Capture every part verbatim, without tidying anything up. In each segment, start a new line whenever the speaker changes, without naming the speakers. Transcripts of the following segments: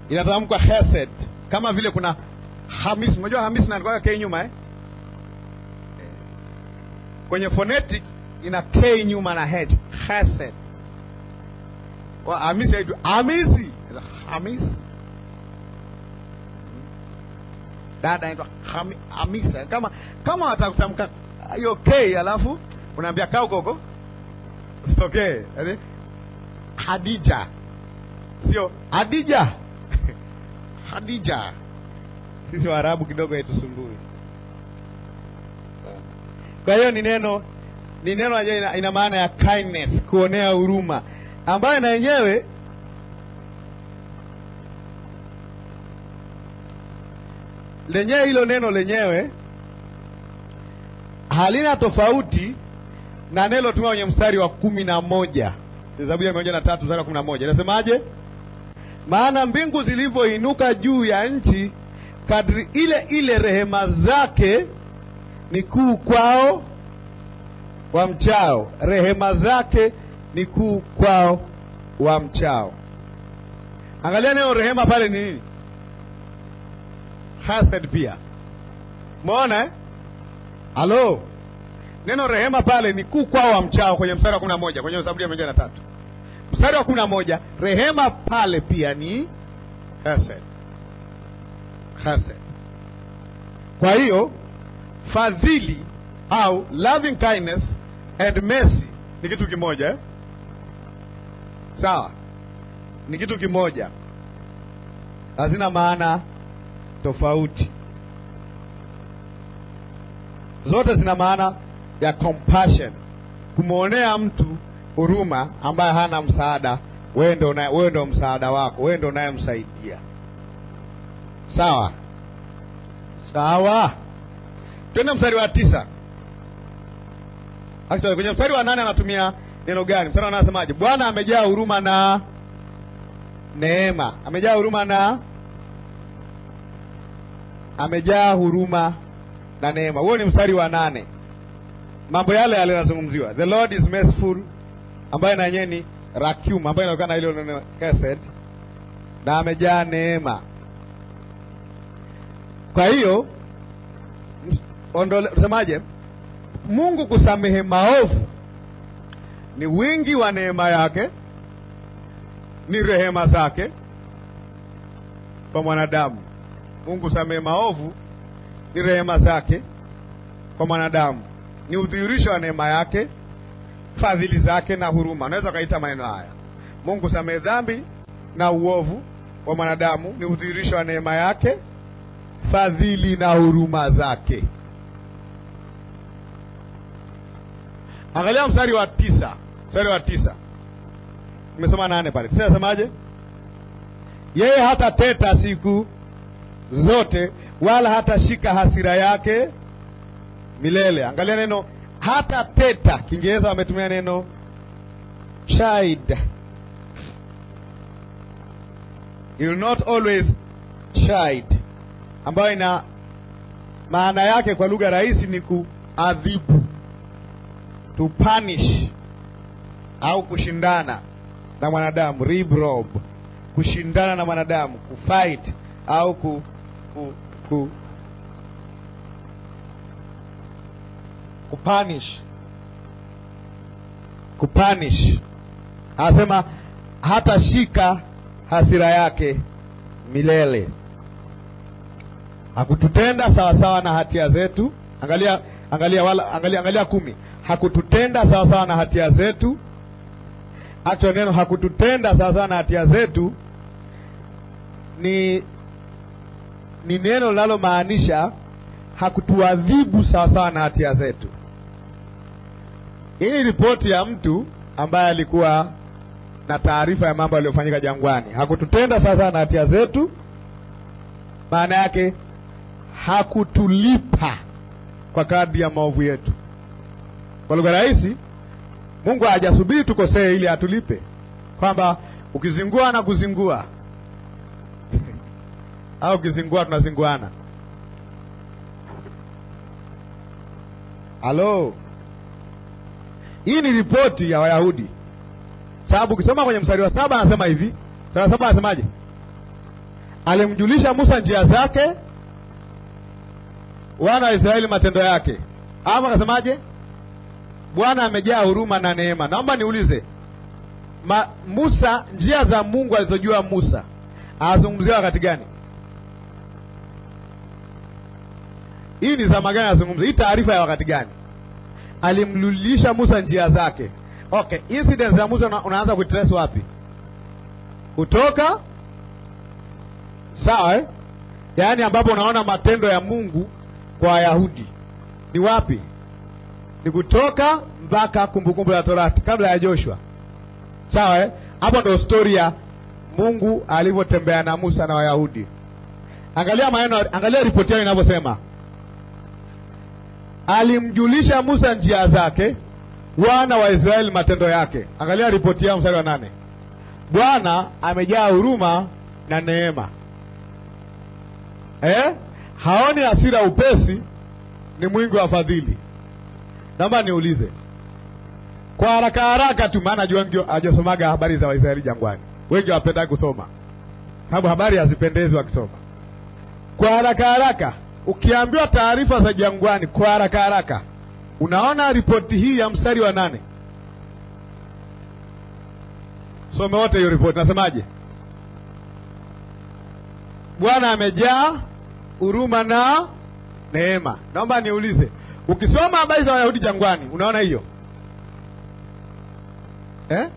inatamkwa hesed, kama vile kuna Hamis. Unajua Hamis na kwa K nyuma eh? Kwenye phonetic ina K nyuma na H. Hesed. Kwa Hamis hiyo Hamisi, Hamis. Dada anaitwa Hamisa. Kama kama watakutamka hiyo K alafu unaambia kaa huko huko. Usitokee. Yaani Hadija. Sio Hadija. Hadija. Sisi Waarabu kidogo haitusumbui. Kwa hiyo ni neno ni neno ina, ina maana ya kindness, kuonea huruma, ambayo na yenyewe lenyewe hilo neno lenyewe halina tofauti na neno tuma kwenye mstari wa kumi na moja. Zaburi ya mia moja na tatu mstari wa kumi na moja. Inasemaje? Maana mbingu zilivyoinuka juu ya nchi, kadri ile ile rehema zake ni kuu kwao wamchao. Rehema zake ni kuu kwao wamchao. Angalia neno rehema pale ni nini? Hasad pia. Umeona eh? Halo. Neno rehema pale ni kuu kwao wamchao kwenye mstari wa kumi na moja kwenye Zaburi ya mia moja na tatu. Mstari wa kumi na moja, rehema pale pia ni hasad. Hasad. Kwa hiyo fadhili au loving kindness and mercy ni kitu kimoja eh? Sawa? Ni kitu kimoja. Hazina maana tofauti. Zote zina maana ya compassion, kumuonea mtu huruma ambaye hana msaada. Wewe ndio wewe ndio msaada wako, wewe ndio unayemsaidia. Sawa? Sawa. Twende mstari wa tisa. Actually kwenye mstari wa nane anatumia neno gani? Mstari anasemaje? Bwana amejaa huruma na neema. Amejaa huruma na amejaa huruma na neema. Huo ni mstari wa nane. Mambo yale yale yanazungumziwa. The Lord is merciful, ambaye na yenyewe ni rakum, ambaye inaonekana hilo neno hesed, na amejaa neema. Kwa hiyo ondole unasemaje? Mungu kusamehe maovu ni wingi wa neema yake, ni rehema zake kwa mwanadamu. Mungu kusamehe maovu ni rehema zake kwa mwanadamu, ni udhihirisho wa neema yake, fadhili zake na huruma. Unaweza kaita maneno haya. Mungu kusamehe dhambi na uovu wa mwanadamu ni udhihirisho wa neema yake, fadhili na huruma zake. Angalia mstari wa tisa. Mstari wa tisa. Nimesoma nane pale. Sasa nasemaje? Yeye hata teta siku zote, wala hata shika hasira yake milele. Angalia neno hata teta. Kiingereza wametumia neno chide. He will not always chide, ambayo ina maana yake kwa lugha rahisi ni kuadhibu, to punish, au kushindana na mwanadamu, ribrob, kushindana na mwanadamu, kufight au ku, ku, ku kupunish. Kupunish. Anasema hata shika hasira yake milele. Hakututenda sawa sawa na hatia zetu. Angalia angalia wala angalia angalia kumi. Hakututenda sawa sawa na hatia zetu. Hacho neno hakututenda sawa sawa na hatia zetu ni ni neno linalo maanisha hakutuadhibu sawa sawa na hatia zetu. Hii ni ripoti ya mtu ambaye alikuwa na taarifa ya mambo yaliyofanyika jangwani. Hakututenda sawa sawa na hatia zetu, maana yake hakutulipa kwa kadri ya maovu yetu. Kwa lugha rahisi, Mungu hajasubiri tukosee ili atulipe, kwamba ukizingua na kuzingua au ukizingua tunazinguana. Halo. Hii ni ripoti ya Wayahudi. Sababu ukisoma kwenye mstari wa saba anasema hivi. Mstari wa saba anasemaje? alimjulisha Musa njia zake, wana wa Israeli matendo yake. Ama akasemaje? Bwana amejaa huruma na neema. Naomba niulize, Ma, Musa, njia za Mungu alizojua Musa anazungumzia wakati gani? Hii ni zama gani anazungumzia? Hii taarifa ya wakati gani? Alimjulisha Musa njia zake. Okay, incidents za Musa una, unaanza kuitrace wapi? Kutoka, sawa eh? Yaani ambapo unaona matendo ya Mungu kwa Wayahudi ni wapi? Ni Kutoka mpaka Kumbukumbu la Torati, kabla ya Joshua. Sawa eh? Hapo ndio story ya Mungu alivyotembea na Musa na Wayahudi. Angalia maneno, angalia ripoti yao inavyosema. Alimjulisha Musa njia zake, wana wa Israeli matendo yake. Angalia ripoti yao mstari wa nane. Bwana amejaa huruma na neema. Eh? Haoni hasira upesi, ni mwingi wa fadhili. Naomba niulize kwa haraka haraka tu, maana najua wengi hawajasomaga habari za Waisraeli jangwani. Wengi wapenda kusoma, sababu habari hazipendezi wakisoma. Kwa haraka haraka, ukiambiwa taarifa za jangwani kwa haraka haraka, unaona ripoti hii ya mstari wa nane. Some wote hiyo ripoti. Nasemaje? Bwana amejaa huruma na neema. Naomba niulize, ukisoma habari za Wayahudi jangwani, unaona hiyo? Eh?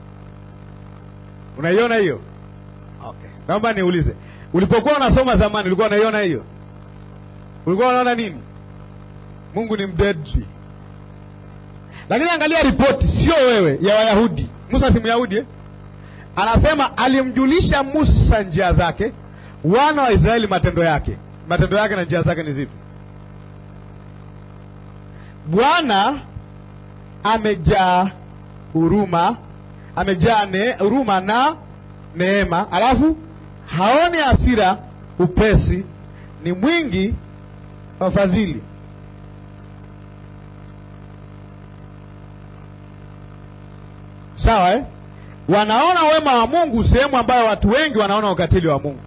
Unaiona hiyo? Okay. Naomba niulize, ulipokuwa unasoma zamani ulikuwa unaiona hiyo? Ulikuwa unaona nini? Mungu ni mdedri. Lakini angalia ripoti, sio wewe, ya Wayahudi. Musa si Myahudi eh? Anasema alimjulisha Musa njia zake, wana wa Israeli matendo yake. Matendo yake na njia zake ni zipi? Bwana amejaa huruma, amejaa ne, huruma na neema, alafu haoni hasira upesi, ni mwingi wa fadhili. Sawa eh? Wanaona wema wa Mungu sehemu ambayo watu wengi wanaona ukatili wa Mungu.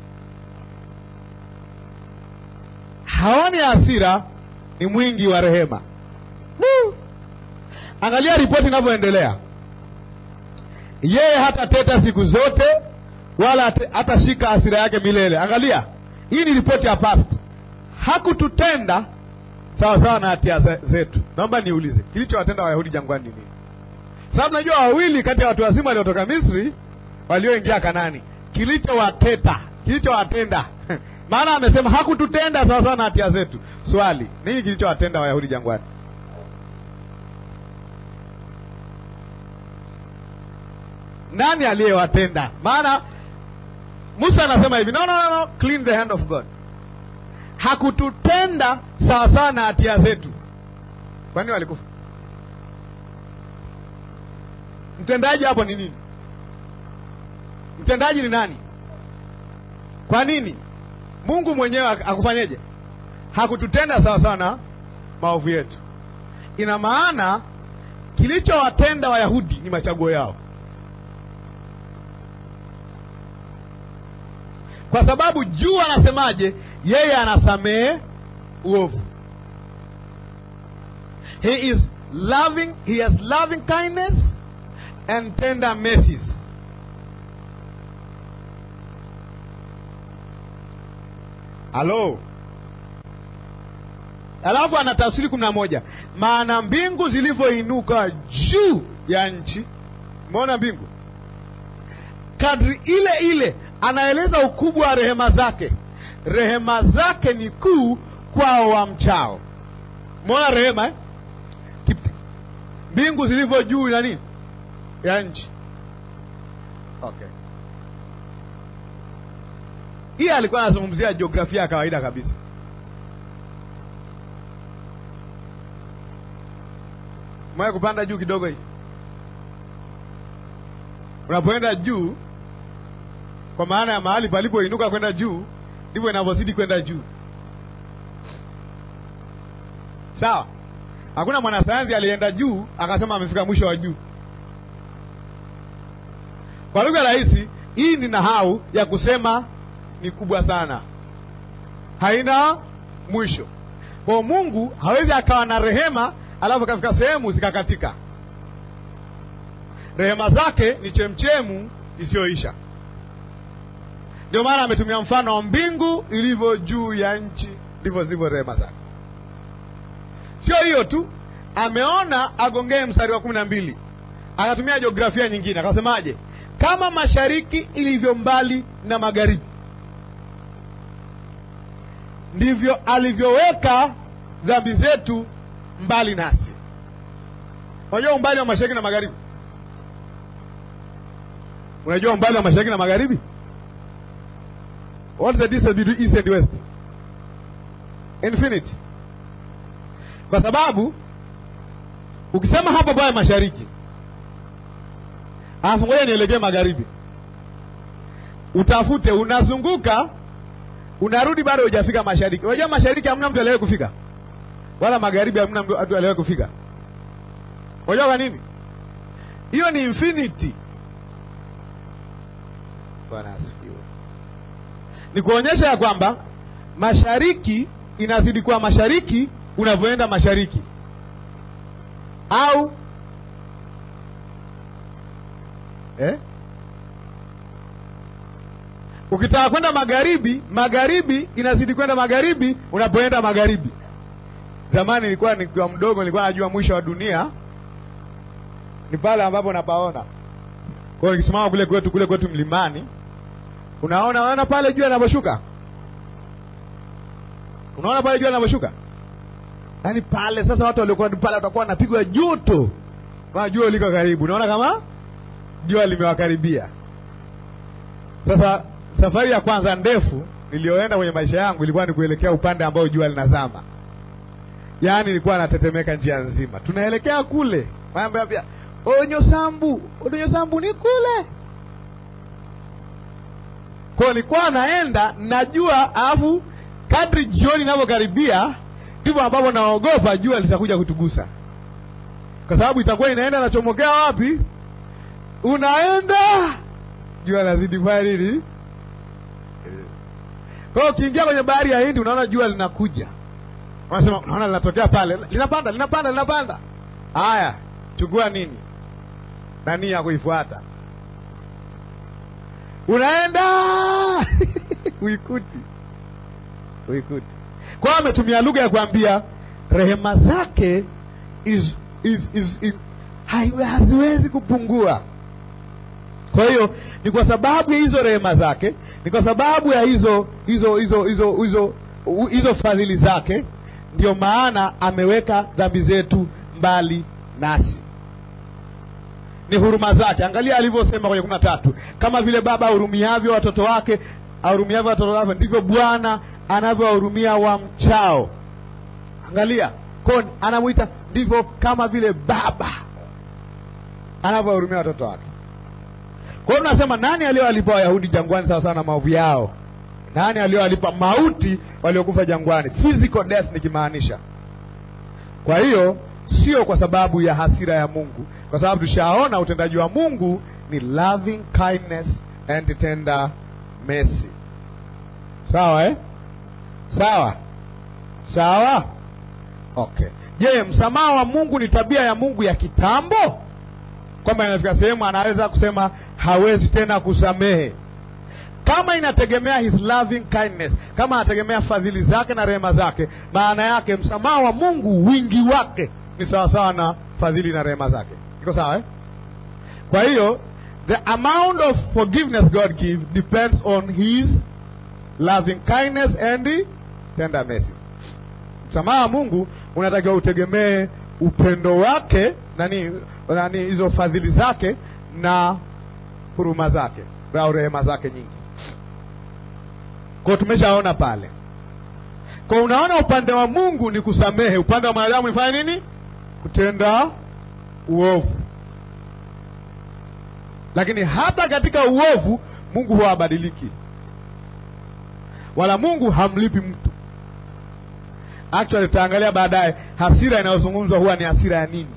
Haoni hasira, ni mwingi wa rehema. Woo! Angalia ripoti inavyoendelea. Yeye hata teta siku zote, wala hata shika hasira yake milele. Angalia, hii ni ripoti ya past. Hakututenda sawa sawa na hatia zetu. Naomba niulize, kilichowatenda Wayahudi jangwani ni nini? Sababu najua wawili kati ya watu wazima waliotoka Misri walioingia Kanani, kilichowateta, kilichowatenda maana amesema hakututenda sawa sawa na hatia zetu. Swali, nini kilichowatenda Wayahudi jangwani? Nani aliyewatenda? Maana Musa anasema hivi, no, no, no, clean the hand of God. Hakututenda sawa sawa na hatia zetu. Kwani walikufa? Mtendaji hapo ni nini? Mtendaji ni nani? Kwa nini? Mungu mwenyewe akufanyeje? Hakututenda sawa sawa na maovu yetu. Ina maana kilichowatenda Wayahudi ni machaguo yao. Kwa sababu juu anasemaje? Yeye anasamehe uovu. He is loving, he has loving kindness and tender mercies. Hello. Alafu anatafsiri kumi na moja. Maana mbingu zilivyoinuka juu ya nchi. Umeona mbingu? Kadri ile ile anaeleza ukubwa wa rehema zake. Rehema zake ni kuu kwao wamchao. Umeona rehema eh? Mbingu zilivyo juu na nini? Ya nchi. Okay. Hii alikuwa anazungumzia jiografia ya kawaida kabisa. Mwaya kupanda juu kidogo hii. Unapoenda juu, kwa maana ya mahali palipoinuka kwenda juu, ndivyo inavyozidi kwenda juu. Sawa? Hakuna mwanasayansi alienda juu akasema amefika mwisho wa juu. Kwa lugha rahisi, hii ni nahau ya kusema ni kubwa sana, haina mwisho. Kwa Mungu hawezi akawa na rehema alafu kafika sehemu zikakatika. Rehema zake ni chemchemu isiyoisha. Ndio maana ametumia mfano wa mbingu ilivyo juu ya nchi, ndivyo zilivyo rehema zake. Sio hiyo tu, ameona agongee mstari wa kumi na mbili, akatumia jiografia nyingine, akasemaje? Kama mashariki ilivyo mbali na magharibi, ndivyo alivyoweka dhambi zetu mbali nasi. Unajua umbali wa mashariki na magharibi? Unajua umbali wa mashariki na magharibi? What is the distance between east and west? Infinity. Kwa sababu ukisema hapo pale mashariki, alafu ngoja nielekee magharibi, utafute, unazunguka, unarudi, bado hujafika mashariki. Unajua mashariki hamna mtu aliyewahi kufika, wala magharibi hamna mtu aliyewahi kufika. Unajua kwa nini? Hiyo ni infinity. Bwana asifiwe. Ni kuonyesha ya kwamba mashariki inazidi kuwa mashariki unavyoenda mashariki, au eh? Ukitaka kwenda magharibi, magharibi inazidi kwenda magharibi unapoenda magharibi. Zamani nilikuwa nikiwa mdogo, nilikuwa najua mwisho wa dunia ni pale ambapo napaona. Kwa hiyo nikisimama kule kwetu kule kwetu mlimani, unaona unaona pale jua linaposhuka. Unaona pale jua linaposhuka? Yaani pale sasa watu waliokuwa pale watakuwa wanapigwa joto. Kwa jua liko karibu. Unaona kama jua limewakaribia. Sasa safari ya kwanza ndefu nilioenda kwenye maisha yangu ilikuwa ni kuelekea upande ambao jua linazama. Yaani nilikuwa natetemeka njia nzima. Tunaelekea kule. Mwambia pia, "Onyo sambu, onyo sambu ni kule." Kwa nilikuwa naenda najua, alafu kadri jioni inavyokaribia ndivyo ambapo naogopa jua litakuja kutugusa. Kwa sababu itakuwa inaenda nachomokea wapi? Unaenda jua lazidi kwa nini? Kwa hiyo ukiingia kwenye bahari ya Hindi unaona jua linakuja. Unasema unaona linatokea pale, linapanda, linapanda, linapanda. Haya, chukua nini? Nani ya kuifuata? Unaenda uikuti. Uikuti. Kwa hiyo ametumia lugha ya kuambia rehema zake is is is, is haziwezi kupungua. Kwa hiyo ni kwa sababu ya hizo rehema zake, ni kwa sababu ya hizo hizo hizo hizo hizo hizo fadhili zake, ndio maana ameweka dhambi zetu mbali nasi. Ni huruma zake. Angalia alivyosema kwenye kumi na tatu, kama vile baba ahurumiavyo watoto wake, ahurumiavyo watoto wake, ndivyo Bwana anavyowahurumia wamchao. Angalia, kwa anamuita ndivyo kama vile baba anavyowahurumia watoto wake. Kwa hiyo tunasema nani aliyowalipa Wayahudi jangwani sawa sana maovu yao? Nani aliyowalipa mauti waliokufa jangwani? Physical death nikimaanisha. Kwa hiyo sio kwa sababu ya hasira ya Mungu, kwa sababu tushaona utendaji wa Mungu ni loving kindness and tender mercy. Sawa eh? Sawa. Sawa? Okay. Je, msamaha wa Mungu ni tabia ya Mungu ya kitambo? Kwamba inafika sehemu anaweza kusema hawezi tena kusamehe. Kama inategemea his loving kindness, kama anategemea fadhili zake na rehema zake, maana yake msamaha wa Mungu wingi wake ni sawa sawa na fadhili na rehema zake. Iko sawa eh? Kwa hiyo the amount of forgiveness God gives depends on his loving kindness and tender mercy. Msamaha wa Mungu unatakiwa utegemee upendo wake, nani nani hizo fadhili zake na huruma zake au rehema zake nyingi. Kwa tumeshaona pale. Kwa unaona upande wa Mungu ni kusamehe, upande wa mwanadamu ni fanya nini? Kutenda uovu. Lakini hata katika uovu Mungu huwa habadiliki. Wala Mungu hamlipi mtu. Actually tutaangalia baadaye hasira inayozungumzwa huwa ni hasira ya nini.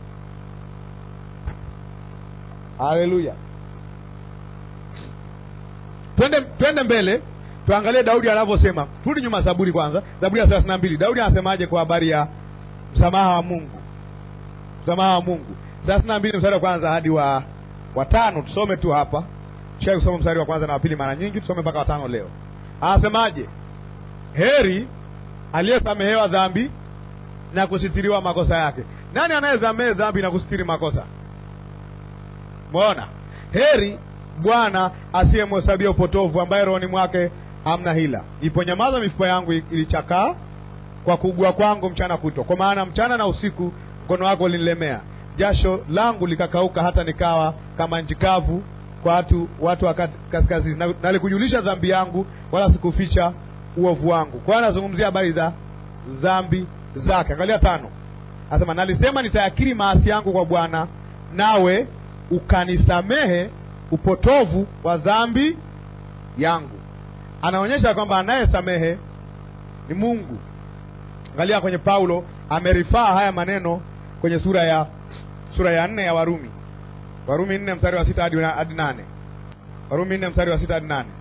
Haleluya. Twende twende mbele Tuangalie Daudi anavyosema. Turudi nyuma Zaburi kwanza. Zaburi ya thelathini na mbili. Daudi anasemaje kwa habari ya msamaha wa Mungu? Msamaha wa Mungu. thelathini na mbili mstari wa kwanza hadi wa watano. Tusome tu hapa. Tushaye kusoma mstari wa kwanza na wa pili mara nyingi, tusome mpaka watano leo. Anasemaje? Heri aliyesamehewa dhambi na kusitiriwa makosa yake. Nani anayesamehe dhambi na kusitiri makosa? Muona? Heri Bwana asiyemhesabia upotovu, ambaye rohoni mwake hamna hila. Iponyamaza mifupa yangu ilichakaa kwa kuugua kwangu mchana kutwa. Kwa maana mchana na usiku mkono wako ulinilemea. Jasho langu likakauka hata nikawa kama nchi kavu kwa watu watu wa kaskazini. Na nalikujulisha dhambi yangu, wala sikuficha uovu wangu. Kwa anazungumzia habari za dhambi zake. Angalia tano. Anasema nalisema nitayakiri maasi yangu kwa Bwana, nawe ukanisamehe upotovu wa dhambi yangu. Anaonyesha kwamba anayesamehe ni Mungu. Angalia kwenye Paulo amerifaa haya maneno kwenye sura ya sura ya nne ya Warumi. Warumi nne mstari wa sita hadi hadi nane. Warumi nne mstari wa sita hadi nane.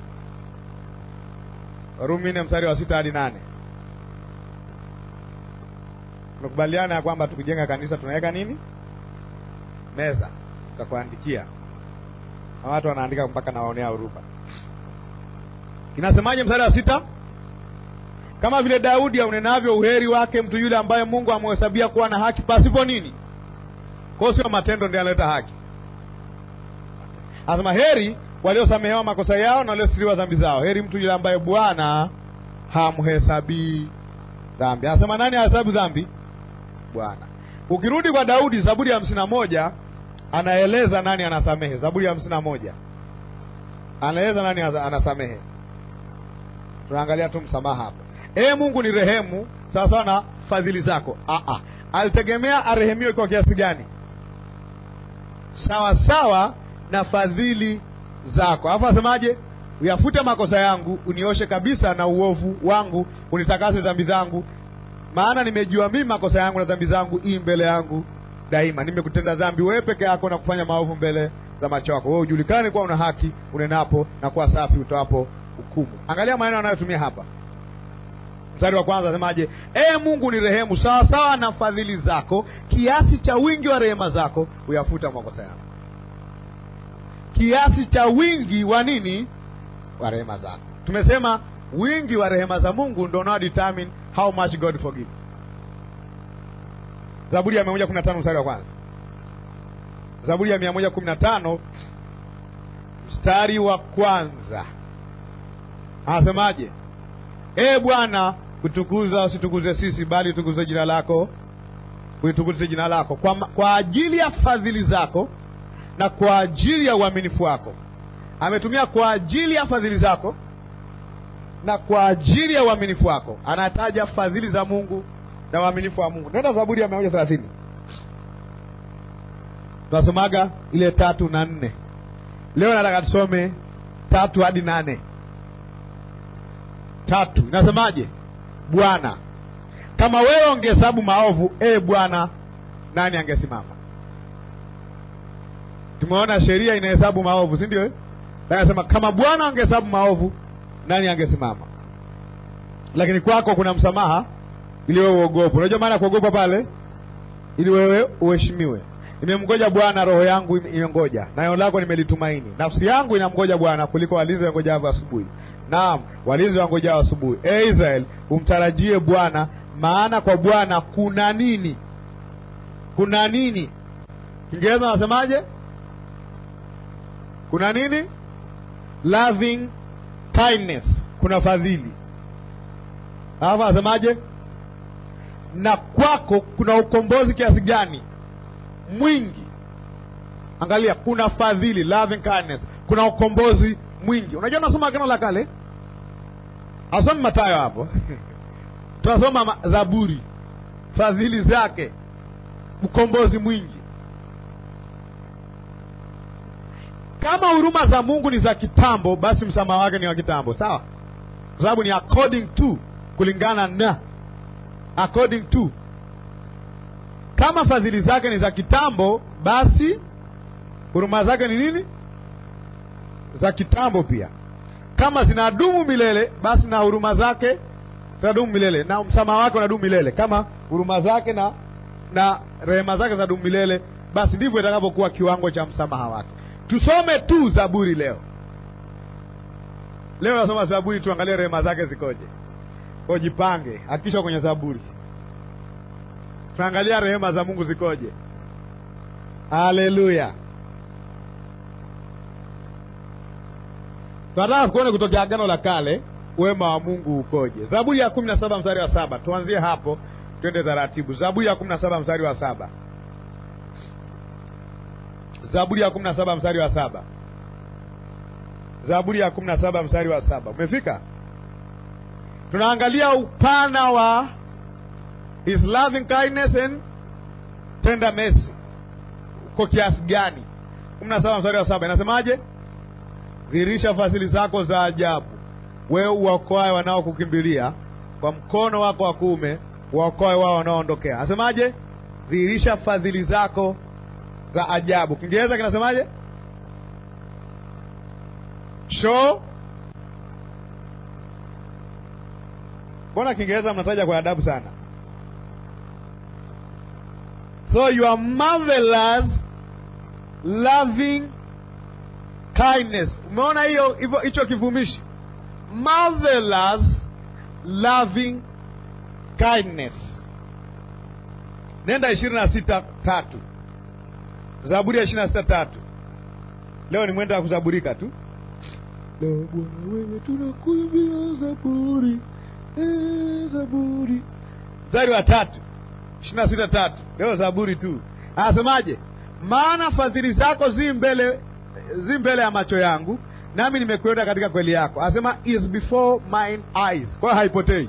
Warumi nne mstari wa sita hadi nane. Tunakubaliana ya kwamba tukijenga kanisa tunaweka nini? Meza. Tutakuandikia. Na watu wanaandika mpaka nawaonea huruma. Inasemaje mstari wa sita? Kama vile Daudi aunenavyo uheri wake mtu yule ambaye Mungu amhesabia kuwa na haki pasipo nini? Kwa sio matendo ndiyo yanaleta haki. Anasema heri waliosamehewa makosa yao na waliositiriwa dhambi zao. Heri mtu yule ambaye Bwana hamhesabii dhambi. Anasema nani hahesabu dhambi? Bwana. Ukirudi kwa Daudi Zaburi ya hamsini na moja anaeleza nani anasamehe. Zaburi ya hamsini na moja anaeleza nani anasamehe. Tunaangalia tu msamaha hapo. Ee Mungu ni rehemu sawa sawa na fadhili zako. Ah ah. Alitegemea arehemiwe kwa kiasi gani? Sawa sawa na fadhili zako. Alafu asemaje? Uyafute makosa yangu, unioshe kabisa na uovu wangu, unitakase dhambi zangu. Maana nimejua mimi makosa yangu na dhambi zangu ii mbele yangu daima. Nimekutenda dhambi wewe peke yako na kufanya maovu mbele za macho yako. Wewe ujulikane kuwa una haki unenapo na kuwa safi utoapo hukumu. Angalia maneno anayotumia hapa. Mstari wa kwanza asemaje? Ee Mungu ni rehemu sawa sawa na fadhili zako, kiasi cha wingi wa rehema zako uyafuta makosa yangu. Kiasi cha wingi wa nini? Wa rehema zako. Tumesema wingi wa rehema za Mungu ndio unao determine how much God forgive. Zaburi ya mia moja kumi na tano mstari wa kwanza. Zaburi ya mia moja kumi na tano mstari wa kwanza. Anasemaje? Ee Bwana, utukuza usitukuze sisi, bali utukuze jina lako, utukuze jina lako kwa, kwa ajili ya fadhili zako na kwa ajili ya uaminifu wako. Ametumia kwa ajili ya fadhili zako na kwa ajili ya uaminifu wako. Anataja fadhili za Mungu na uaminifu wa Mungu. Nenda Zaburi ya mia moja thelathini. Tunasomaga ile tatu na nne. Leo nataka tusome tatu hadi nane. Tatu inasemaje? Bwana, kama wewe ungehesabu maovu, e Bwana, nani angesimama? Tumeona sheria inahesabu maovu, si ndio? Anasema kama Bwana angehesabu maovu, nani angesimama? Lakini kwako kuna msamaha ili wewe uogope. Unajua maana kuogopa pale? Ili wewe uheshimiwe. Nimemngoja Bwana, roho yangu imengoja, na neno lako nimelitumaini. Nafsi yangu inamngoja Bwana kuliko walinzi wangojao asubuhi. Naam, walinzi wangojao asubuhi. E Israel, umtarajie Bwana, maana kwa Bwana kuna nini? Kuna nini? Kiingereza wanasemaje? Kuna nini? Loving kindness. Kuna fadhili. Hapa wanasemaje? Na kwako kuna ukombozi kiasi gani? Mwingi. Angalia, kuna fadhili, loving kindness. Kuna ukombozi mwingi. Unajua nasoma Agano la Kale? Hasomi Mathayo hapo. Tunasoma Zaburi. Fadhili zake, ukombozi mwingi. Kama huruma za Mungu ni za kitambo, basi msamaha wake ni wa kitambo. Sawa? Kwa sababu ni according to, kulingana na. According to. Kama fadhili zake ni za kitambo, basi huruma zake ni nini? Za kitambo pia. kama zinadumu milele, basi na huruma zake zinadumu milele, na msamaha wake unadumu milele. Kama huruma zake na na rehema zake zinadumu milele, basi ndivyo itakavyokuwa kiwango cha msamaha wake. Tusome tu Zaburi leo. Leo nasoma Zaburi, tuangalie rehema zake zikoje. Kwa jipange, hakikisha kwenye Zaburi tuangalia rehema za Mungu zikoje. Haleluya. Tunataka kuona kutoka Agano la Kale wema wa Mungu ukoje. Zaburi ya kumi na saba mstari wa saba. Tuanzie hapo, twende taratibu. Zaburi ya kumi na saba mstari wa saba. Zaburi ya kumi na saba mstari wa saba. Zaburi ya kumi na saba mstari wa saba. Umefika? Tunaangalia upana wa His loving kindness and tender mercy. Kwa kiasi gani? kumi na saba mstari wa saba inasemaje? Dhihirisha fadhili zako za ajabu, wewe uwaokoaye wanaokukimbilia, kwa mkono wako wa kuume uwaokoaye wao wanaoondokea. Anasemaje? Dhihirisha fadhili zako za ajabu. Kiingereza kinasemaje? Show. Mbona Kiingereza mnataja kwa adabu sana? So your marvelous loving kindness. Umeona hiyo hivyo, hicho kivumishi? Marvelous loving kindness. Nenda ishirini na sita tatu. Zaburi ya ishirini na sita tatu. Leo ni mwendo wa kuzaburika tu. Leo Bwana wewe tunakuimbia zaburi. Eh, zaburi. Mstari wa tatu. ishirini na sita tatu. Leo zaburi tu. Anasemaje? Maana fadhili zako zi mbele zi mbele ya macho yangu, nami nimekwenda katika kweli yako. Anasema is before mine eyes. Kwa haipotei.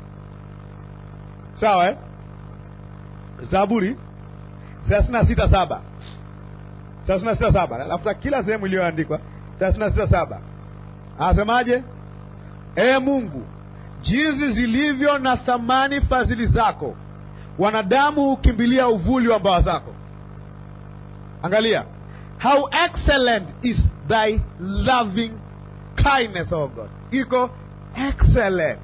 Sawa eh? Zaburi thelathini na sita saba. thelathini na sita saba. Alafu kila sehemu iliyoandikwa thelathini na sita saba. Anasemaje? Ee Mungu, jinsi zilivyo na thamani fadhili zako, wanadamu hukimbilia uvuli wa mbawa zako. Angalia, how excellent is thy loving kindness, O God. Iko excellent,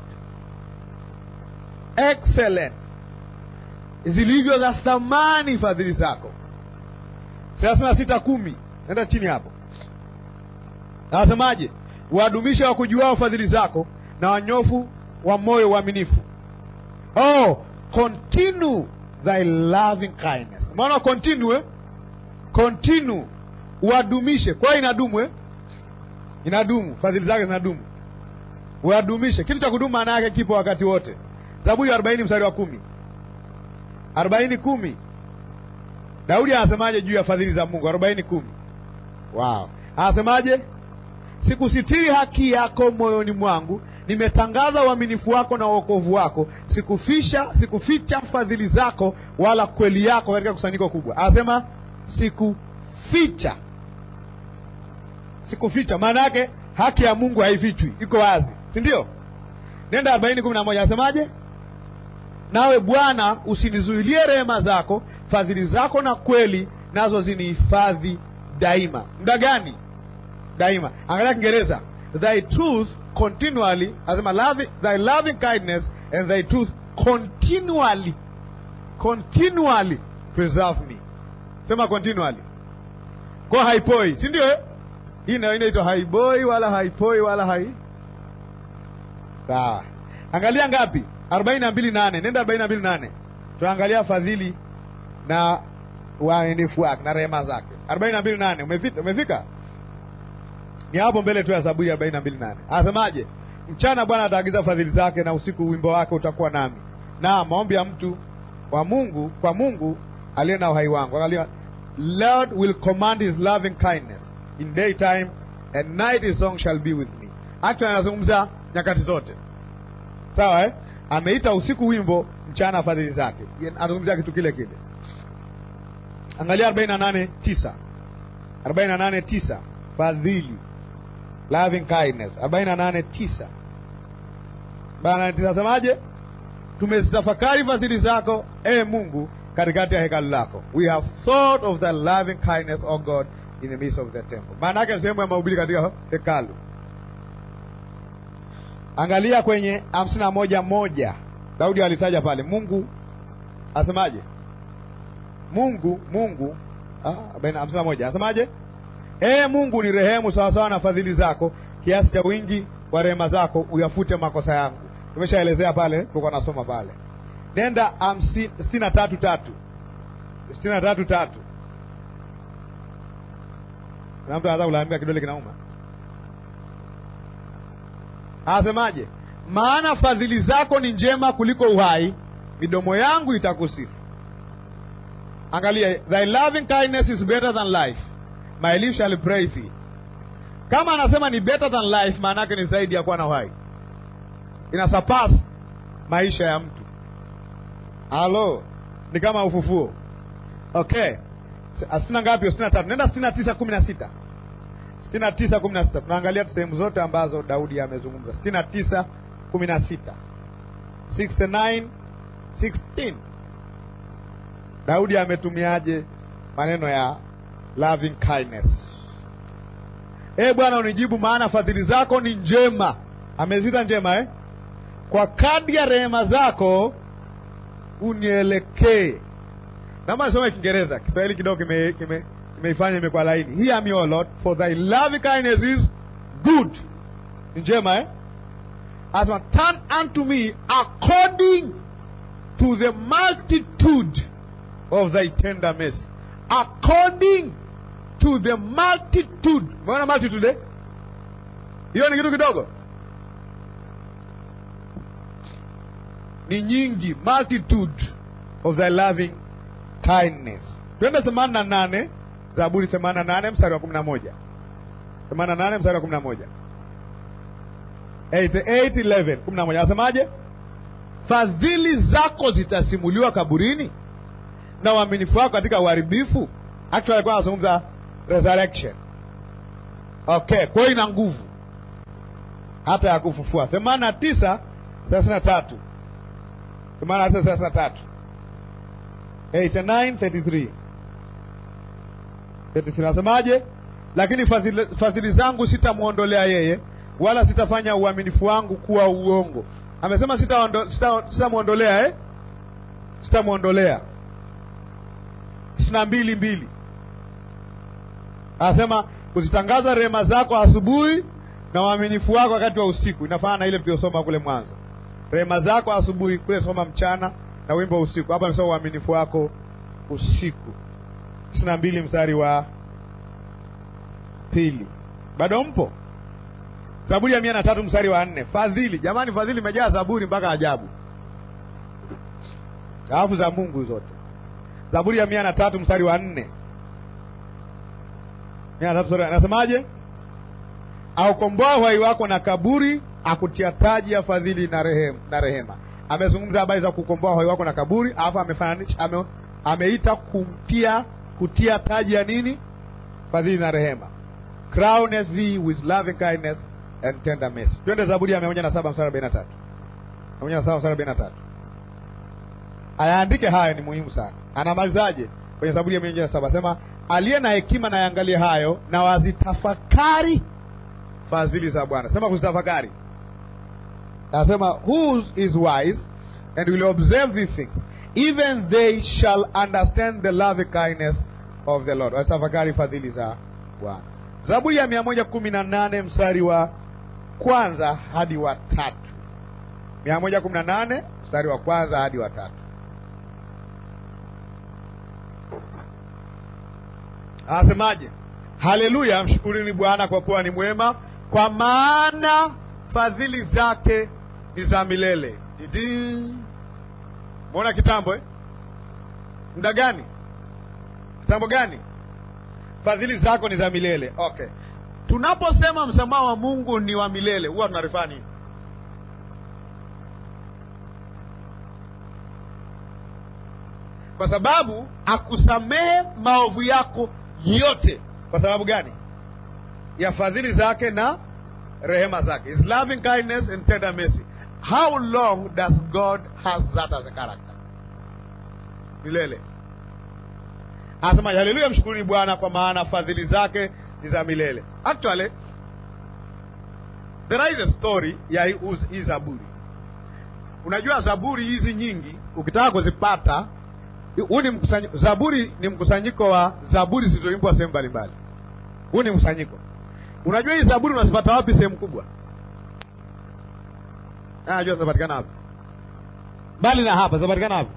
excellent, zilivyo za thamani fadhili zako. thelathini na sita kumi. Nenda chini hapo. Anasemaje? Wadumisha wakujuao fadhili zako, na wanyofu wa moyo uaminifu. Oh, continue thy loving kindness. Maana continue, continue, wadumishe. Kwa inadumu eh? Inadumu, fadhili zake zinadumu. Wadumishe. Kitu cha kudumu maana yake kipo wakati wote. Zaburi arobaini mstari wa kumi. arobaini kumi. Daudi anasemaje juu ya fadhili za Mungu? arobaini kumi. Wow. Anasemaje? Sikusitiri haki yako moyoni mwangu, nimetangaza uaminifu wako na wokovu wako. Sikufisha, sikuficha fadhili zako wala kweli yako katika kusanyiko kubwa. Anasema sikuficha. Sikuficha maana yake haki ya Mungu haifichwi, iko wazi, si ndio? Nenda arobaini kumi na moja. Anasemaje? Nawe Bwana usinizuilie rehema zako, fadhili zako na kweli nazo zinihifadhi daima. Muda gani? Daima. Angalia Kiingereza. Thy truth continually, asema loving, thy loving kindness and thy truth continually, continually preserve me. Sema continually. Kwa haipoi, si ndio eh? Hii ndio inaitwa haiboi wala haipoi wala hai. Sawa. Angalia ngapi? arobaini na mbili nane. Nenda arobaini na mbili nane. Tuangalia fadhili na uaminifu wake na rehema zake. arobaini na mbili nane. Umefika? Umefika? Ni hapo mbele tu ya Zaburi arobaini na mbili nane. Anasemaje? Mchana Bwana ataagiza fadhili zake, na usiku wimbo wake utakuwa nami. Na maombi ya mtu wa Mungu kwa Mungu aliye na uhai wangu. Angalia, Lord will command his loving kindness in daytime, and night his song shall be with me. Actually anazungumza nyakati zote. Sawa eh? Ameita usiku wimbo, mchana fadhili zake. Anazungumzia kitu kile kile. Angalia arobaini na nane tisa. arobaini na nane tisa. Fadhili, loving kindness. arobaini na nane tisa. arobaini na nane tisa semaje? Tumezitafakari fadhili zako, e Mungu, katikati ya hekalu lako. We have thought of the loving kindness, O God, in the midst of the temple. Maana yake sehemu ya mahubiri katika hekalu. Angalia kwenye hamsini na moja moja. Daudi alitaja pale Mungu asemaje? Mungu Mungu ah baina hamsini na moja asemaje? Ee Mungu ni rehemu sawa sawa na fadhili zako, kiasi cha wingi wa rehema zako uyafute makosa yangu. Tumeshaelezea pale, tulikuwa nasoma pale. Nenda sitini na tatu tatu. sitini na tatu tatu. Na mtu anaanza kulalamika kidole kinauma. Asemaje? Maana fadhili zako ni njema kuliko uhai, midomo yangu itakusifu. Angalia, thy loving kindness is better than life, my lips shall praise thee. Kama anasema ni better than life, maana yake ni zaidi ya kuwa na uhai. Ina surpass maisha ya mtu. Halo, ni kama ufufuo. Okay. Sitini ngapi? sitini na tatu. Nenda sitini na tisa kumi na sita. sitini na tisa kumi na sita. Tunaangalia sehemu zote ambazo Daudi amezungumza. sitini na tisa kumi na sita. sitini na tisa sitini. Daudi ametumiaje maneno ya loving kindness? Eh, Bwana unijibu, maana fadhili zako ni njema. Amezita njema eh? Kwa kadri ya rehema zako unielekee. Naomba nisome Kiingereza. Kiswahili kidogo kime kime kimeifanya imekuwa laini. Hear me, O Lord, for thy loving kindness is good. Njema eh? As one turn unto me according to the multitude of thy tender mercy. According to the multitude. Mbona multitude eh? Hiyo ni kitu kidogo. Ni nyingi, multitude of thy loving kindness. Twende themanini na nane, Zaburi themanini na nane mstari wa kumi na moja. themanini na nane mstari wa kumi na moja. themanini na nane kumi na moja. Asemaje? Fadhili zako zitasimuliwa kaburini, na uaminifu wako katika uharibifu. Actually alikuwa anazungumza resurrection. Okay, kwa hiyo ina nguvu hata ya kufufua. themanini na tisa thelathini na tatu. themanini na tisa thelathini na tatu. themanini na tisa thelathini na tatu. thelathini na tatu nasemaje? Lakini fadhili, fadhili zangu sitamuondolea yeye, wala sitafanya uaminifu wangu kuwa uongo. Amesema sitamuondolea sita, sita eh? Sitamuondolea. ishirini na mbili mbili. Anasema kuzitangaza rehema zako asubuhi na uaminifu wako wakati wa usiku. Inafanana na ile tuliyosoma kule mwanzo. Rehema zako asubuhi, kule soma mchana, na wimbo usiku. Hapa nimesoma uaminifu wako usiku. ishirini na mbili mstari wa pili. Bado mpo? Zaburi ya mia na tatu mstari wa nne. Fadhili, jamani, fadhili imejaa Zaburi mpaka ajabu. Alafu za Mungu zote. Zaburi ya mia na tatu mstari wa nne. mia na tatu mstari anasemaje? Aukomboa uhai wako na kaburi, akutia taji ya fadhili na rehema na rehema. Amezungumza habari za kukomboa uhai wako na kaburi, alafu amefananisha ame, ameita kumtia kutia taji ya nini? Fadhili na rehema. Crown thee with loving kindness and tender mercy. Twende Zaburi ya mia moja na saba mstari wa arobaini na tatu. mia moja na saba mstari wa arobaini na tatu. Ayaandike hayo, ni muhimu sana. Anamalizaje kwenye Zaburi ya mia moja na saba? Sema aliye na hekima na yaangalie hayo, na wazitafakari fadhili za Bwana. Sema kuzitafakari. Anasema who is wise and will observe these things, even they shall understand the loving kindness of the Lord. Wazitafakari fadhili za Bwana. Zaburi ya mia moja kumi na nane mstari wa kwanza hadi wa tatu. mia moja kumi na nane mstari wa kwanza hadi wa tatu. Anasemaje? Haleluya, mshukurini Bwana kwa kuwa ni mwema, kwa maana fadhili zake ni za milele. Idi. Mbona kitambo eh? Muda gani? Kitambo gani? Fadhili zako ni za milele. Okay. Tunaposema msamaha wa Mungu ni wa milele, huwa tunarifaa nini? Kwa sababu akusamehe maovu yako yote. Kwa sababu gani? Ya fadhili zake na rehema zake. His loving kindness and tender mercy. How long does God has that as a character? Milele. Anasema haleluya, mshukuruni Bwana kwa maana fadhili zake ni za milele. Actually There is a story ya hii Zaburi. Unajua Zaburi hizi nyingi ukitaka kuzipata, huu ni mkusanyiko. Zaburi ni mkusanyiko wa zaburi zilizoimbwa sehemu mbalimbali. Huu ni mkusanyiko. Unajua hii Zaburi unazipata wapi sehemu kubwa? Ah, unajua zinapatikana wapi? Bali na hapa zinapatikana wapi?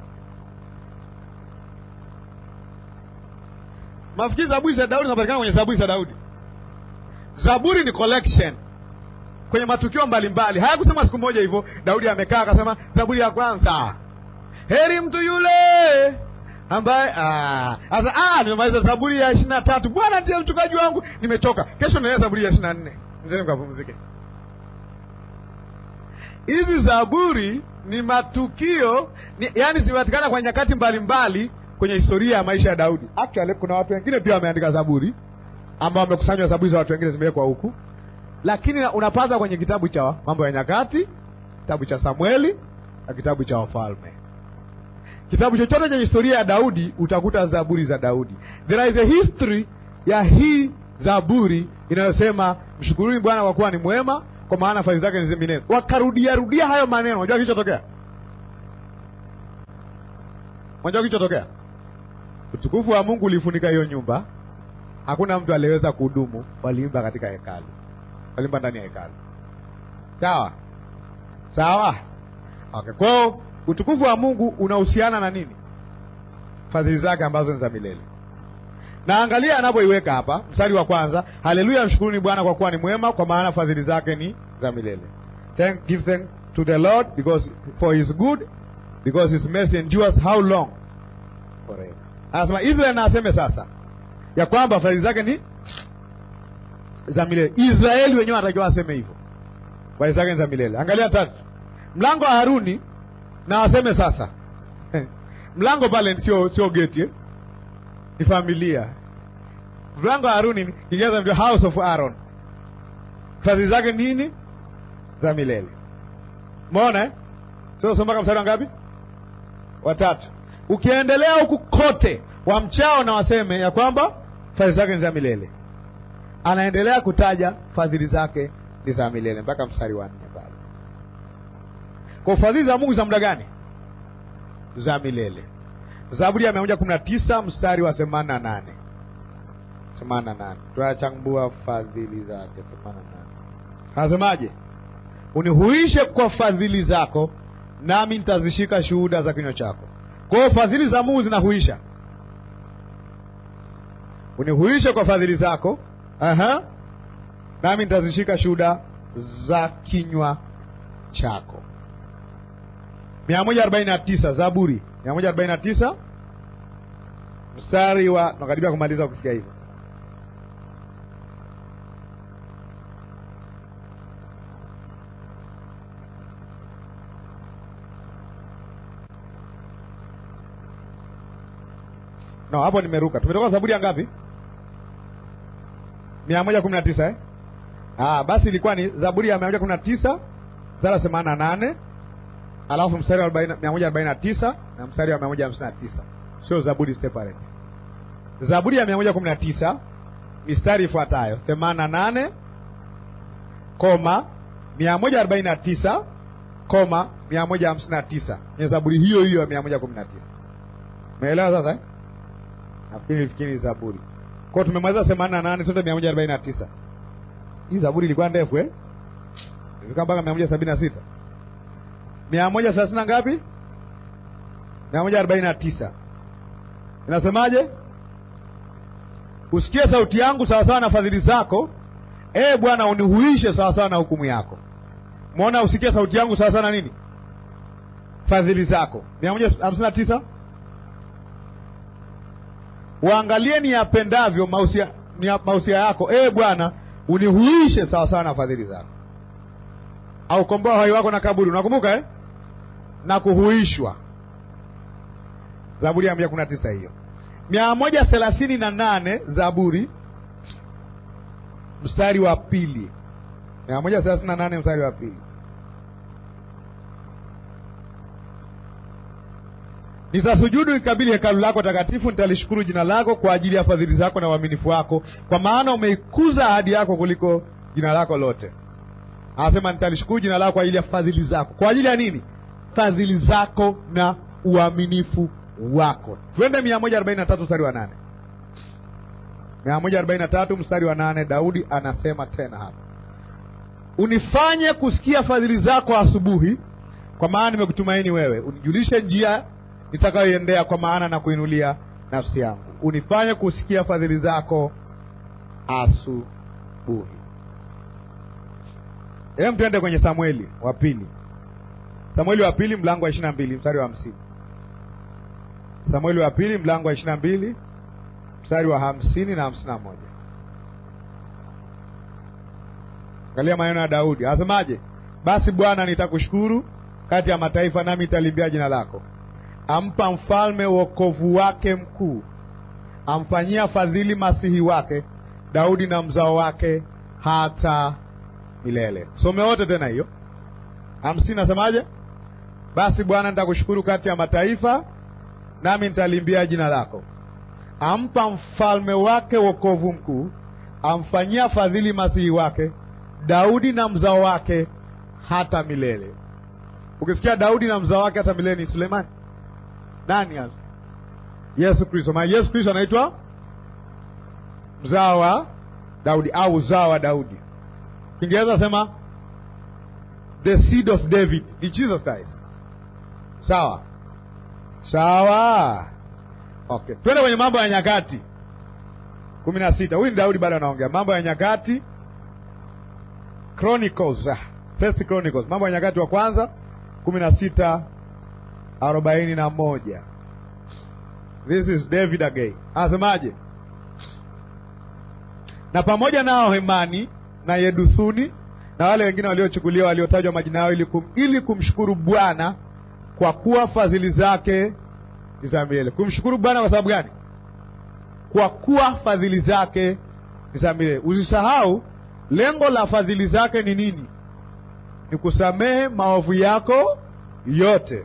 Mafikiri Zaburi za Daudi zinapatikana kwenye Zaburi za Daudi. Zaburi ni collection kwenye matukio mbalimbali. Hayakusema siku moja hivyo Daudi amekaa akasema Zaburi ya kwanza, heri mtu yule ambaye ah sasa ah nimemaliza Zaburi ya ishirini na tatu, Bwana ndiye mchungaji wangu, nimechoka, kesho naenda Zaburi ya ishirini na nne, nzeni mkapumzike. Hizi Zaburi ni matukio ni, yani zimepatikana kwa nyakati mbalimbali kwenye historia ya maisha ya Daudi. Actually kuna watu wengine pia wameandika Zaburi ambao wamekusanywa Zaburi za watu wengine zimewekwa huku, lakini unapata kwenye kitabu cha Mambo ya Nyakati, kitabu cha Samueli na kitabu cha Wafalme. Kitabu chochote cha historia ya Daudi utakuta Zaburi za Daudi. There is a history ya hii Zaburi inayosema mshukuruni Bwana kwa kuwa ni mwema, kwa maana fadhili zake ni milele. Wakarudia rudia hayo maneno. Unajua kilichotokea? Unajua kilichotokea? Utukufu wa Mungu ulifunika hiyo nyumba. Hakuna mtu aliyeweza kuhudumu, waliimba katika hekalu. Waliimba ndani ya hekalu. Sawa? Sawa? Okay, kwa utukufu wa Mungu unahusiana na nini? Fadhili zake ambazo ni za milele. Na angalia anapoiweka hapa, mstari wa kwanza, haleluya, mshukuruni Bwana kwa kuwa ni mwema, kwa maana fadhili zake ni za milele. Thank give thank to the Lord because for his good, because his mercy endures how long? Forever. Anasema Israeli na aseme sasa ya kwamba fadhili zake ni za milele. Israeli wenyewe wanatakiwa aseme hivyo. Fadhili zake ni za milele. Angalia tatu. Mlango wa Haruni na aseme sasa. Mlango pale sio sio gate eh? Ni familia. Mlango wa Haruni ingaza ndio house of Aaron. Fadhili zake nini? Za milele. Umeona eh? Sio soma kama mstari ngapi? Watatu. Ukiendelea huku kote wa mchao na waseme ya kwamba fadhili zake ni za milele. Anaendelea kutaja fadhili zake ni za milele mpaka mstari wa nne pale. Kwa fadhili za Mungu za muda gani? Za milele. Zaburi ya mia moja kumi na tisa mstari wa themanini na nane. themanini na nane. Tuachambua fadhili zake themanini na nane. Anasemaje? Unihuishe kwa fadhili zako, nami nitazishika shuhuda za kinywa chako. Kwa hiyo fadhili za Mungu zinahuisha. Unihuishe kwa fadhili zako, aha, nami nitazishika shuhuda za kinywa chako. mia moja arobaini na tisa Zaburi mia moja arobaini na tisa mstari wa nakaribia kumaliza ukisikia hivyo. No, hapo nimeruka. Tumetoka Zaburi ya ngapi? mia moja kumi na tisa eh? Ah, basi ilikuwa ni Zaburi ya mia moja kumi na tisa mstari themanini na nane, alafu mstari wa mia moja arobaini na tisa na mstari wa mia moja hamsini na tisa. Sio Zaburi separate. Zaburi ya mia moja kumi na tisa mistari ifuatayo themanini na nane koma mia moja arobaini na tisa koma mia moja hamsini na tisa. Ni Zaburi hiyo hiyo ya mia moja kumi na tisa. Umeelewa sasa eh? Nafikiri fikiri Zaburi. Kwa tumemaliza themanini na nane twende mia moja arobaini na tisa. Hii Zaburi ilikuwa ndefu eh? Ilikuwa mpaka mia moja sabini na sita. mia moja thelathini na ngapi? mia moja arobaini na tisa. Inasemaje? Usikie sauti yangu sawa sawa na fadhili zako, eh Bwana, unihuishe sawa sawa na hukumu yako. Muona, usikie sauti yangu sawa sawa na nini? Fadhili zako. mia moja hamsini na tisa. Waangalie ni yapendavyo mausia ni mausia yako, eh Bwana, unihuishe sawa sawa na fadhili zako. Au komboa uhai wako na kaburi. Unakumbuka eh? Na kuhuishwa. Zaburi ya mia kumi na tisa hiyo. mia moja thelathini na nane Zaburi mstari wa pili. mia moja thelathini na nane mstari wa pili. Nitasujudu ikabili hekalu lako takatifu, nitalishukuru jina lako kwa ajili ya fadhili zako na uaminifu wako, kwa maana umeikuza ahadi yako kuliko jina lako lote. Anasema nitalishukuru jina lako kwa ajili ya fadhili zako. Kwa ajili ya nini? Fadhili zako na uaminifu wako. Twende mia moja arobaini na tatu mstari wa nane. mia moja arobaini na tatu mstari wa nane, Daudi anasema tena hapa, unifanye kusikia fadhili zako asubuhi, kwa maana nimekutumaini wewe. Unijulishe njia nitakayoiendea, kwa maana na kuinulia nafsi yangu. Unifanye kusikia fadhili zako asubuhi. Hem, tuende kwenye Samueli wa pili. Samueli wa pili mlango wa ishirini na mbili mstari wa hamsini. Samueli wa pili mlango wa ishirini na mbili mstari wa hamsini na hamsini na moja. Angalia maneno ya Daudi. Anasemaje? Basi Bwana, nitakushukuru kati ya mataifa, nami nitalimbia jina lako. Ampa mfalme wokovu wake mkuu, amfanyia fadhili masihi wake Daudi na mzao wake hata milele. Some wote tena hiyo. hamsini nasemaje? Basi Bwana, nitakushukuru kati ya mataifa, nami nitalimbia jina lako. Ampa mfalme wake wokovu mkuu, amfanyia fadhili masihi wake Daudi na mzao wake hata milele. Ukisikia Daudi na mzao wake hata milele, ni Sulemani. Nani hapo? Yesu Kristo. Maana Yesu Kristo anaitwa mzao wa Daudi au uzao wa Daudi. Kiingereza sema the seed of David, ni Jesus Christ. Sawa sawa. Okay, twende kwenye Mambo ya Nyakati kumi na sita. Huyu ni Daudi bado anaongea. Mambo ya Nyakati Chronicles, ah, First Chronicles, Mambo ya Nyakati wa kwanza kumi na sita arobaini na moja. This is David again. Anasemaje? Na pamoja nao Hemani na Yeduthuni na wale wengine waliochukuliwa, waliotajwa majina yao, ili kum, ili kumshukuru Bwana kwa kuwa fadhili zake ni za milele. Kumshukuru Bwana kwa sababu gani? Kwa kuwa fadhili zake ni za milele. Usisahau lengo la fadhili zake ni nini? Ni kusamehe maovu yako yote.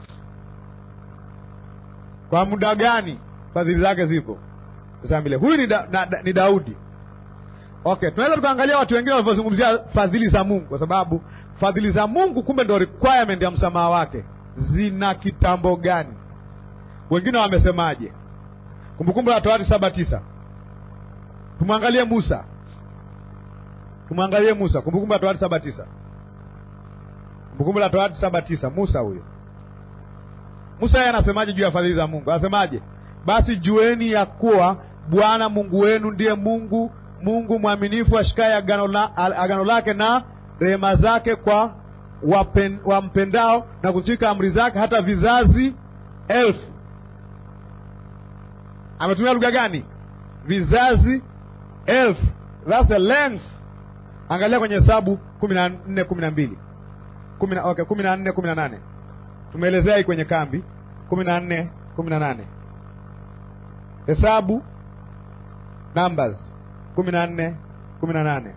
Kwa muda gani fadhili zake zipo? Za milele. Huyu ni, da, na, ni Daudi. Okay, tunaweza tukaangalia watu wengine walivyozungumzia fadhili za Mungu, kwa sababu fadhili za Mungu kumbe ndio requirement ya msamaha wake. Zina kitambo gani? Wengine wamesemaje? Kumbukumbu la Torati saba tisa. Tumwangalie Musa. Tumwangalie Musa. Kumbukumbu la Torati saba tisa. Kumbukumbu la Torati saba tisa. Musa huyo. Musa yeye anasemaje juu ya fadhili za Mungu? Anasemaje? Basi jueni ya kuwa Bwana Mungu wenu ndiye Mungu, Mungu mwaminifu, ashikaye agano la, agano lake na rehema zake kwa wapen, wampendao na kushika amri zake hata vizazi elfu. Ametumia lugha gani? Vizazi elfu. That's the length. Angalia kwenye Hesabu kumi na nne kumi na mbili. Okay, kumi na nne kumi na nane. Tumeelezea hii kwenye kambi. kumi na nne kumi na nane. Hesabu Numbers kumi na nne kumi na nane.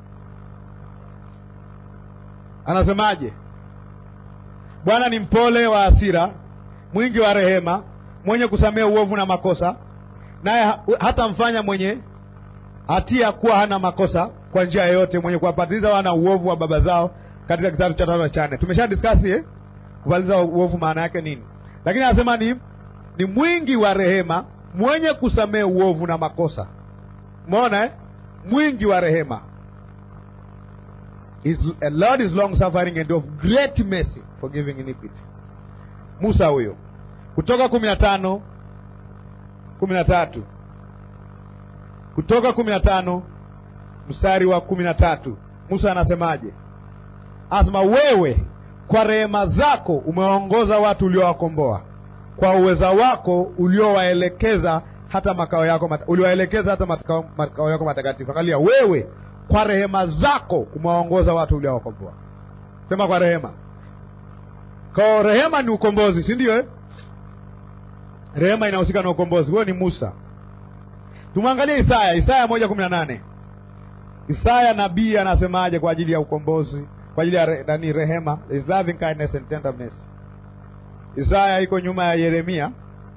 Anasemaje? Bwana ni mpole wa hasira, mwingi wa rehema, mwenye kusamehe uovu na makosa, naye hata mfanya mwenye hatia kuwa hana makosa kwa njia yoyote, mwenye kuwapatiliza wana uovu wa baba zao katika kitabu cha tatu cha nne. Tumesha discuss eh kupatiliza uovu maana yake nini. Lakini anasema ni ni mwingi wa rehema, mwenye kusamehe uovu na makosa. Umeona eh? Mwingi wa rehema. Is a Lord is long suffering and of great mercy, forgiving iniquity. Musa huyo. Kutoka kumi na tano kumi na tatu. Kutoka kumi na tano mstari wa kumi na tatu. Musa anasemaje? Anasema wewe kwa rehema zako umeongoza watu uliowakomboa, kwa uweza wako uliowaelekeza hata makao yako mat, uliwaelekeza hata makao, makao yako matakatifu. Angalia, wewe kwa rehema zako umewaongoza watu uliowakomboa. Sema kwa rehema. Kwa rehema ni ukombozi, si ndio eh? Rehema inahusika na ukombozi. Huyo ni Musa. Tumwangalie Isaya, Isaya moja kumi na nane. Isaya nabii anasemaje kwa ajili ya ukombozi, kwa ajili ya re, nani rehema, is loving kindness and tenderness. Isaya iko nyuma ya Yeremia.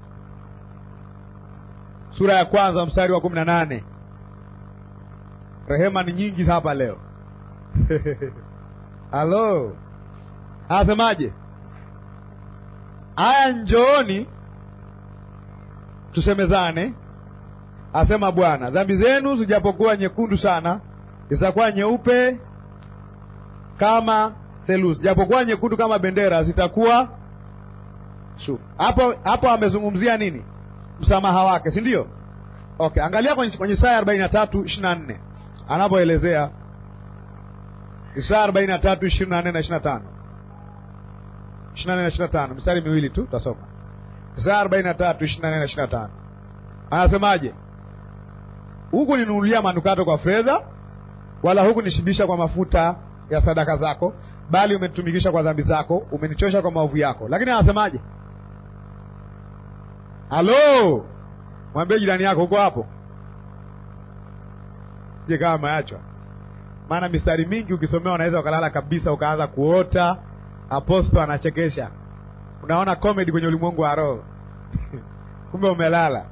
Sura ya kwanza mstari wa kumi na nane. Rehema ni nyingi hapa leo. Halo. Anasemaje? Aya, njooni tusemezane, asema Bwana, dhambi zenu zijapokuwa nyekundu sana, zitakuwa nyeupe kama theluji, japokuwa nyekundu kama bendera, zitakuwa sufu. Hapo hapo amezungumzia nini? Msamaha wake, si ndio? Okay, angalia kwenye, kwenye Isaya arobaini na tatu ishirini na nne anapoelezea. Isaya arobaini na tatu ishirini na nne na ishirini na tano ishirini na nne na ishirini na tano, mstari miwili tu tutasoma. Isaya arobaini na tatu ishirini na nne na ishirini na tano anasemaje? Huku ninunulia manukato kwa fedha, wala huku nishibisha kwa mafuta ya sadaka zako, bali umenitumikisha kwa dhambi zako, umenichosha kwa maovu yako. Lakini anasemaje? Halo, mwambie jirani yako, uko hapo? Sije kama maachwa. Maana mistari mingi ukisomea unaweza ukalala kabisa, ukaanza kuota aposto anachekesha. Unaona comedy kwenye ulimwengu wa roho. Kumbe umelala.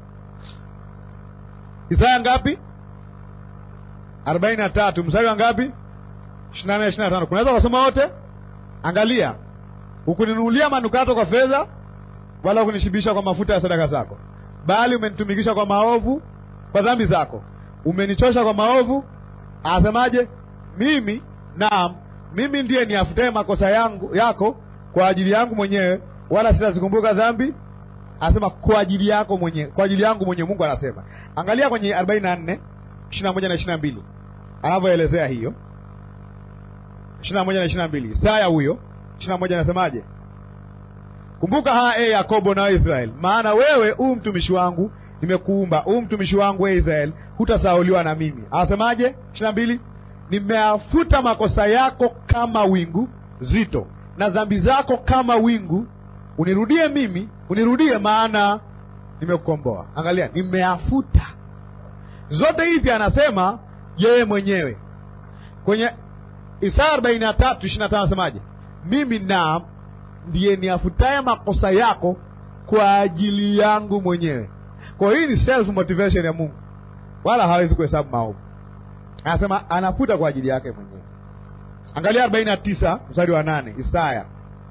Isaya ngapi? arobaini na tatu, mstari wa ngapi? ishirini na nne ishirini na tano. Kunaweza kusoma wote? Angalia. Ukuninunulia manukato kwa fedha, wala ukunishibisha kwa mafuta ya sadaka zako, bali umenitumikisha kwa maovu, kwa dhambi zako, umenichosha kwa maovu. Asemaje? Mimi, naam, mimi ndiye niafutaye makosa yangu yako kwa ajili yangu mwenyewe, wala sitazikumbuka dhambi. Anasema kwa ajili yako mwenyewe, kwa ajili yangu mwenyewe. Mungu anasema. Angalia kwenye arobaini na nne ishirini na moja na ishirini na mbili anavyoelezea hiyo. ishirini na moja na ishirini na mbili Isaya huyo. ishirini na moja anasemaje? Kumbuka haa, e Yakobo na Israeli, maana wewe u mtumishi wangu, nimekuumba. U mtumishi wangu, e Israeli, hutasahauliwa na mimi. Anasemaje? ishirini na mbili nimeafuta makosa yako kama wingu zito, na dhambi zako kama wingu. Unirudie mimi, unirudie, maana nimekukomboa. Angalia, nimeafuta. Zote hizi anasema yeye mwenyewe. Kwenye Isaya arobaini na tatu ishirini na tano anasemaje? Mimi na ndiye niafutaye makosa yako kwa ajili yangu mwenyewe. Kwa hiyo hii ni self motivation ya Mungu, wala hawezi kuhesabu maovu. Anasema anafuta kwa ajili yake mwenyewe. Angalia arobaini na tisa mstari wa nane Isaya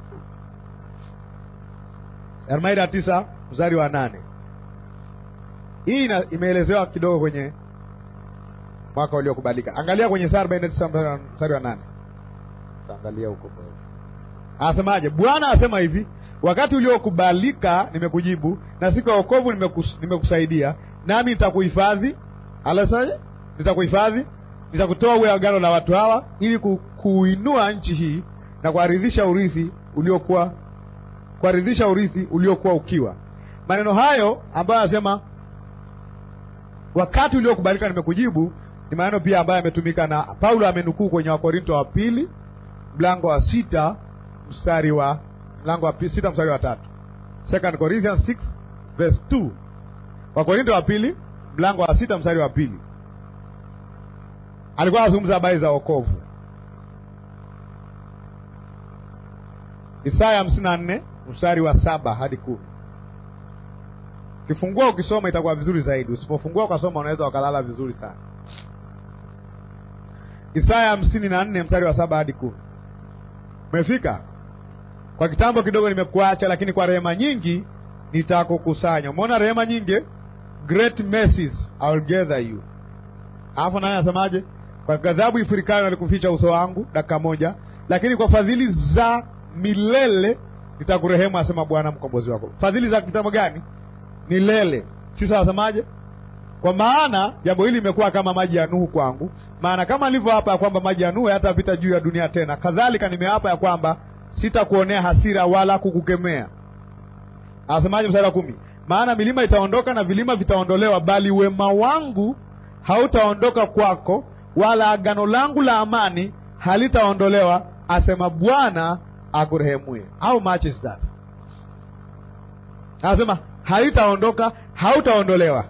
arobaini na tisa mstari wa nane. Hii imeelezewa kidogo kwenye mwaka uliokubalika. Angalia kwenye Isaya arobaini na tisa mstari wa nane. Angalia huko. Anasemaje? Bwana asema hivi, wakati uliokubalika nimekujibu, na siku ya wokovu nimekus, nimekusaidia, nami nitakuhifadhi. Alasaje? Nitakuhifadhi, nitakutoa uwe agano la watu hawa, ili ku, kuinua nchi hii na kuaridhisha urithi uliokuwa kuaridhisha urithi uliokuwa ukiwa. Maneno hayo ambayo anasema wakati uliokubalika nimekujibu, ni maneno pia ambayo yametumika na Paulo, amenukuu kwenye Wakorinto wa pili mlango wa sita mstari wa mlango wa sita mstari wa tatu. Second Corinthians six verse two. Wakorinto wa pili mlango wa sita mstari wa pili. Alikuwa anazungumza habari za wokovu. Isaya hamsini na nne mstari wa saba hadi kumi. Ukifungua ukisoma itakuwa vizuri zaidi. Usipofungua ukasoma unaweza ukalala vizuri sana. Isaya hamsini na nne mstari wa saba hadi kumi. Umefika? Kwa kitambo kidogo nimekuacha, lakini kwa rehema nyingi nitakukusanya. Umeona rehema nyingi? Great mercies I will gather you. Alafu nani anasemaje? Kwa ghadhabu ifurikayo nalikuficha uso wangu dakika moja, lakini kwa fadhili za milele nitakurehemu, asema Bwana mkombozi wako. Fadhili za kitambo gani? Milele. Sasa anasemaje? Kwa maana jambo hili limekuwa kama maji ya Nuhu kwangu, maana kama alivyoapa ya kwamba maji ya Nuhu hatapita juu ya dunia tena, kadhalika nimeapa ya kwamba sitakuonea hasira wala kukukemea. Anasemaje mstari wa kumi? Maana milima itaondoka na vilima vitaondolewa, bali wema wangu hautaondoka kwako, wala agano langu la amani halitaondolewa, asema Bwana akurehemuye. How much is that? Anasema halitaondoka, hautaondolewa.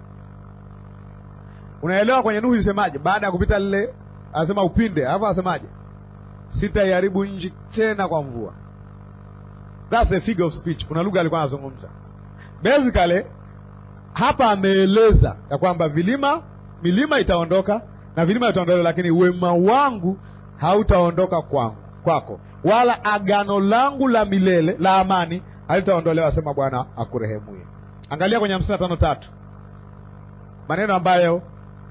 Unaelewa kwenye Nuhu isemaje? Baada ya kupita lile, anasema upinde, alafu anasemaje? Sitaiharibu nchi tena kwa mvua. That's the figure of speech. Kuna lugha alikuwa anazungumza. Basically hapa ameeleza ya kwamba vilima milima itaondoka na vilima itaondolewa, lakini wema wangu hautaondoka kwangu. kwako, wala agano langu la milele la amani halitaondolewa, asema Bwana akurehemuye. Angalia kwenye hamsini na tano tatu, maneno ambayo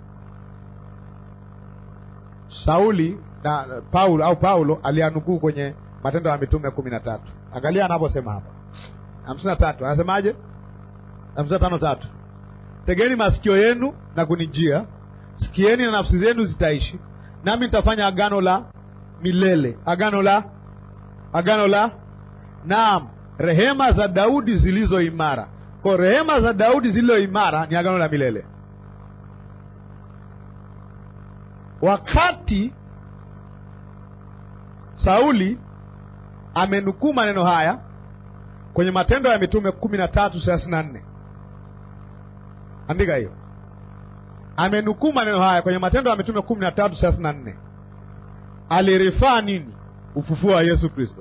Sauli na Paulo au Paulo alianukuu kwenye Matendo ya Mitume kumi na tatu. Angalia anaposema hapa hamsini na tatu, anasemaje? hamsini na tano tatu, tegeni masikio yenu na kunijia, sikieni na nafsi zenu zitaishi, nami nitafanya agano la milele. Agano la agano la naam, rehema za Daudi zilizo imara. Kwa rehema za Daudi zilizo imara ni agano la milele. Wakati Sauli amenukuu maneno haya kwenye Matendo ya Mitume kumi na tatu thelathini na nne, andika hiyo. Amenukuu maneno haya kwenye Matendo ya Mitume kumi na tatu thelathini na nne. Alirifaa nini? Ufufuo wa Yesu Kristo.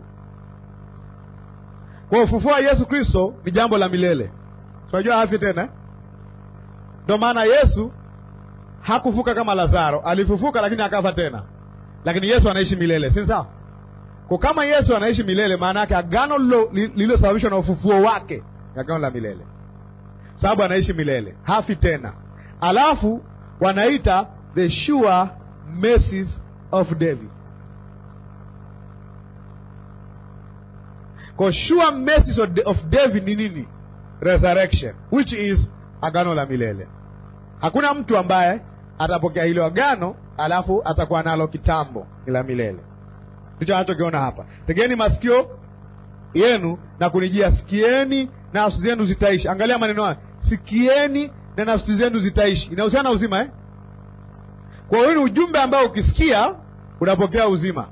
Kwa ufufuo wa Yesu Kristo ni jambo la milele. Tunajua hafi tena. Ndio maana Yesu hakufuka kama Lazaro, alifufuka lakini akafa tena. Lakini Yesu anaishi milele, si sawa? Kwa kama Yesu anaishi milele, maana yake agano lililosababishwa na ufufuo wake ni agano la milele. Sababu anaishi milele, hafi tena. Alafu wanaita the sure mercies of David. Kwa sure mercies of David ni nini? Resurrection, which is agano la milele. Hakuna mtu ambaye atapokea hilo agano alafu atakuwa nalo kitambo, la milele. Ndicho anachokiona hapa. Tegeni masikio yenu na kunijia, sikieni na nafsi zenu zitaishi. Angalia maneno haya, sikieni na nafsi zenu zitaishi. Inahusiana uzima eh? Kwa hiyo ni ujumbe ambao ukisikia unapokea uzima.